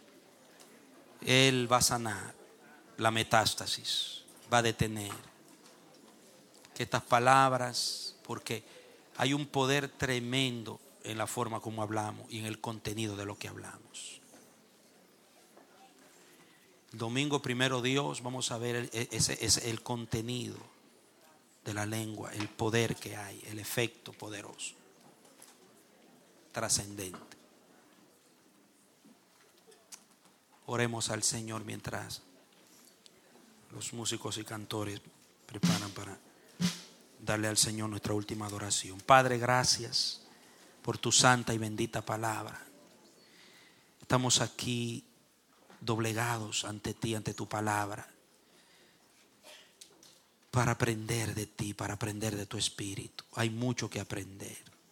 Él va a sanar la metástasis, va a detener que estas palabras, porque hay un poder tremendo en la forma como hablamos y en el contenido de lo que hablamos. El domingo primero Dios, vamos a ver el contenido de la lengua, el poder que hay, el efecto poderoso, trascendente. Oremos al Señor mientras los músicos y cantores preparan para darle al Señor nuestra última adoración. Padre, gracias por tu santa y bendita palabra. Estamos aquí doblegados ante ti, ante tu palabra, para aprender de ti, para aprender de tu espíritu. Hay mucho que aprender.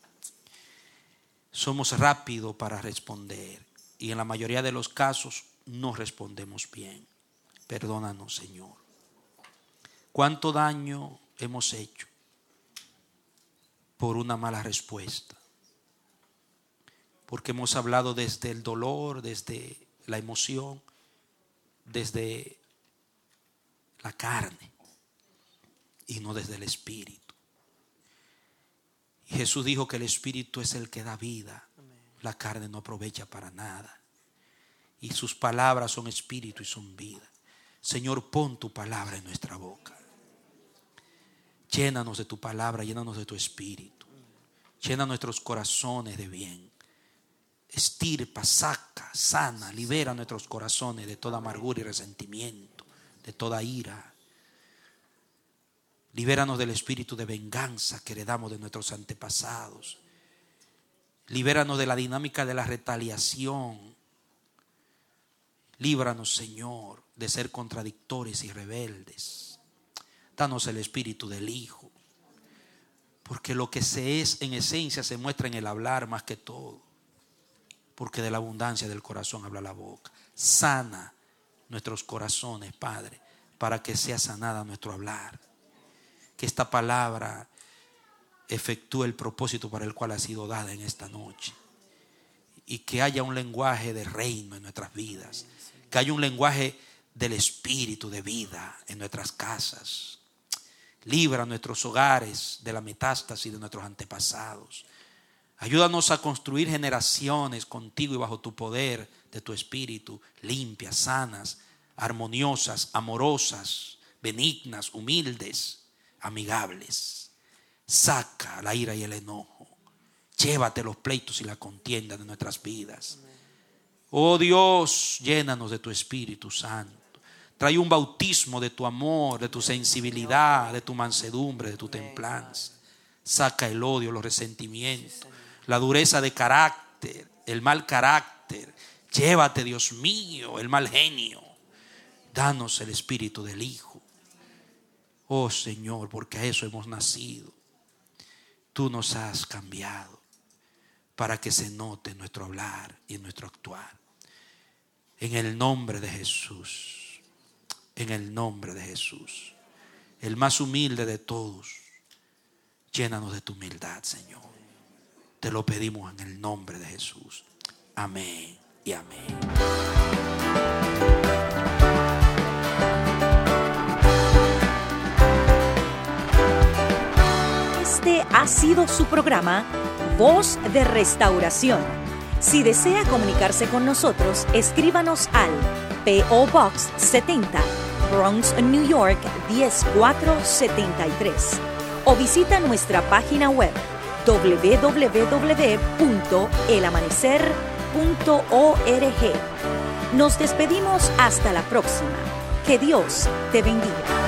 Somos rápidos para responder y en la mayoría de los casos no respondemos bien. Perdónanos, Señor. ¿Cuánto daño hemos hecho por una mala respuesta? Porque hemos hablado desde el dolor, desde la emoción, desde la carne y no desde el espíritu. Y Jesús dijo que el espíritu es el que da vida. La carne no aprovecha para nada. Y sus palabras son espíritu y son vida. Señor, pon tu palabra en nuestra boca. Llénanos de tu palabra, llénanos de tu espíritu. Llena nuestros corazones de bien. Estirpa, saca, sana, libera nuestros corazones de toda amargura y resentimiento, de toda ira. Libéranos del espíritu de venganza que heredamos de nuestros antepasados. Libéranos de la dinámica de la retaliación. Líbranos, Señor, de ser contradictores y rebeldes. Danos el espíritu del Hijo. Porque lo que se es en esencia se muestra en el hablar más que todo. Porque de la abundancia del corazón habla la boca. Sana nuestros corazones, Padre, para que sea sanada nuestro hablar. Que esta palabra efectúe el propósito para el cual ha sido dada en esta noche. Y que haya un lenguaje de reino en nuestras vidas. Que haya un lenguaje del espíritu de vida en nuestras casas. Libra nuestros hogares de la metástasis de nuestros antepasados. Ayúdanos a construir generaciones contigo y bajo tu poder de tu espíritu, limpias, sanas, armoniosas, amorosas, benignas, humildes, amigables. Saca la ira y el enojo. Llévate los pleitos y la contienda de nuestras vidas. Oh Dios, llénanos de tu Espíritu Santo. Trae un bautismo de tu amor, de tu sensibilidad, de tu mansedumbre, de tu templanza. Saca el odio, los resentimientos, la dureza de carácter, el mal carácter. Llévate, Dios mío, el mal genio. Danos el espíritu del Hijo. Oh Señor, porque a eso hemos nacido. Tú nos has cambiado para que se note en nuestro hablar y en nuestro actuar. En el nombre de Jesús. En el nombre de Jesús. El más humilde de todos. Llénanos de tu humildad, Señor. Te lo pedimos en el nombre de Jesús. Amén y amén. Este ha sido su programa Voz de Restauración. Si desea comunicarse con nosotros, escríbanos al P.O. Box 70, Bronx, New York 10473 o visita nuestra página web www.elamanecer.org. Nos despedimos hasta la próxima. Que Dios te bendiga.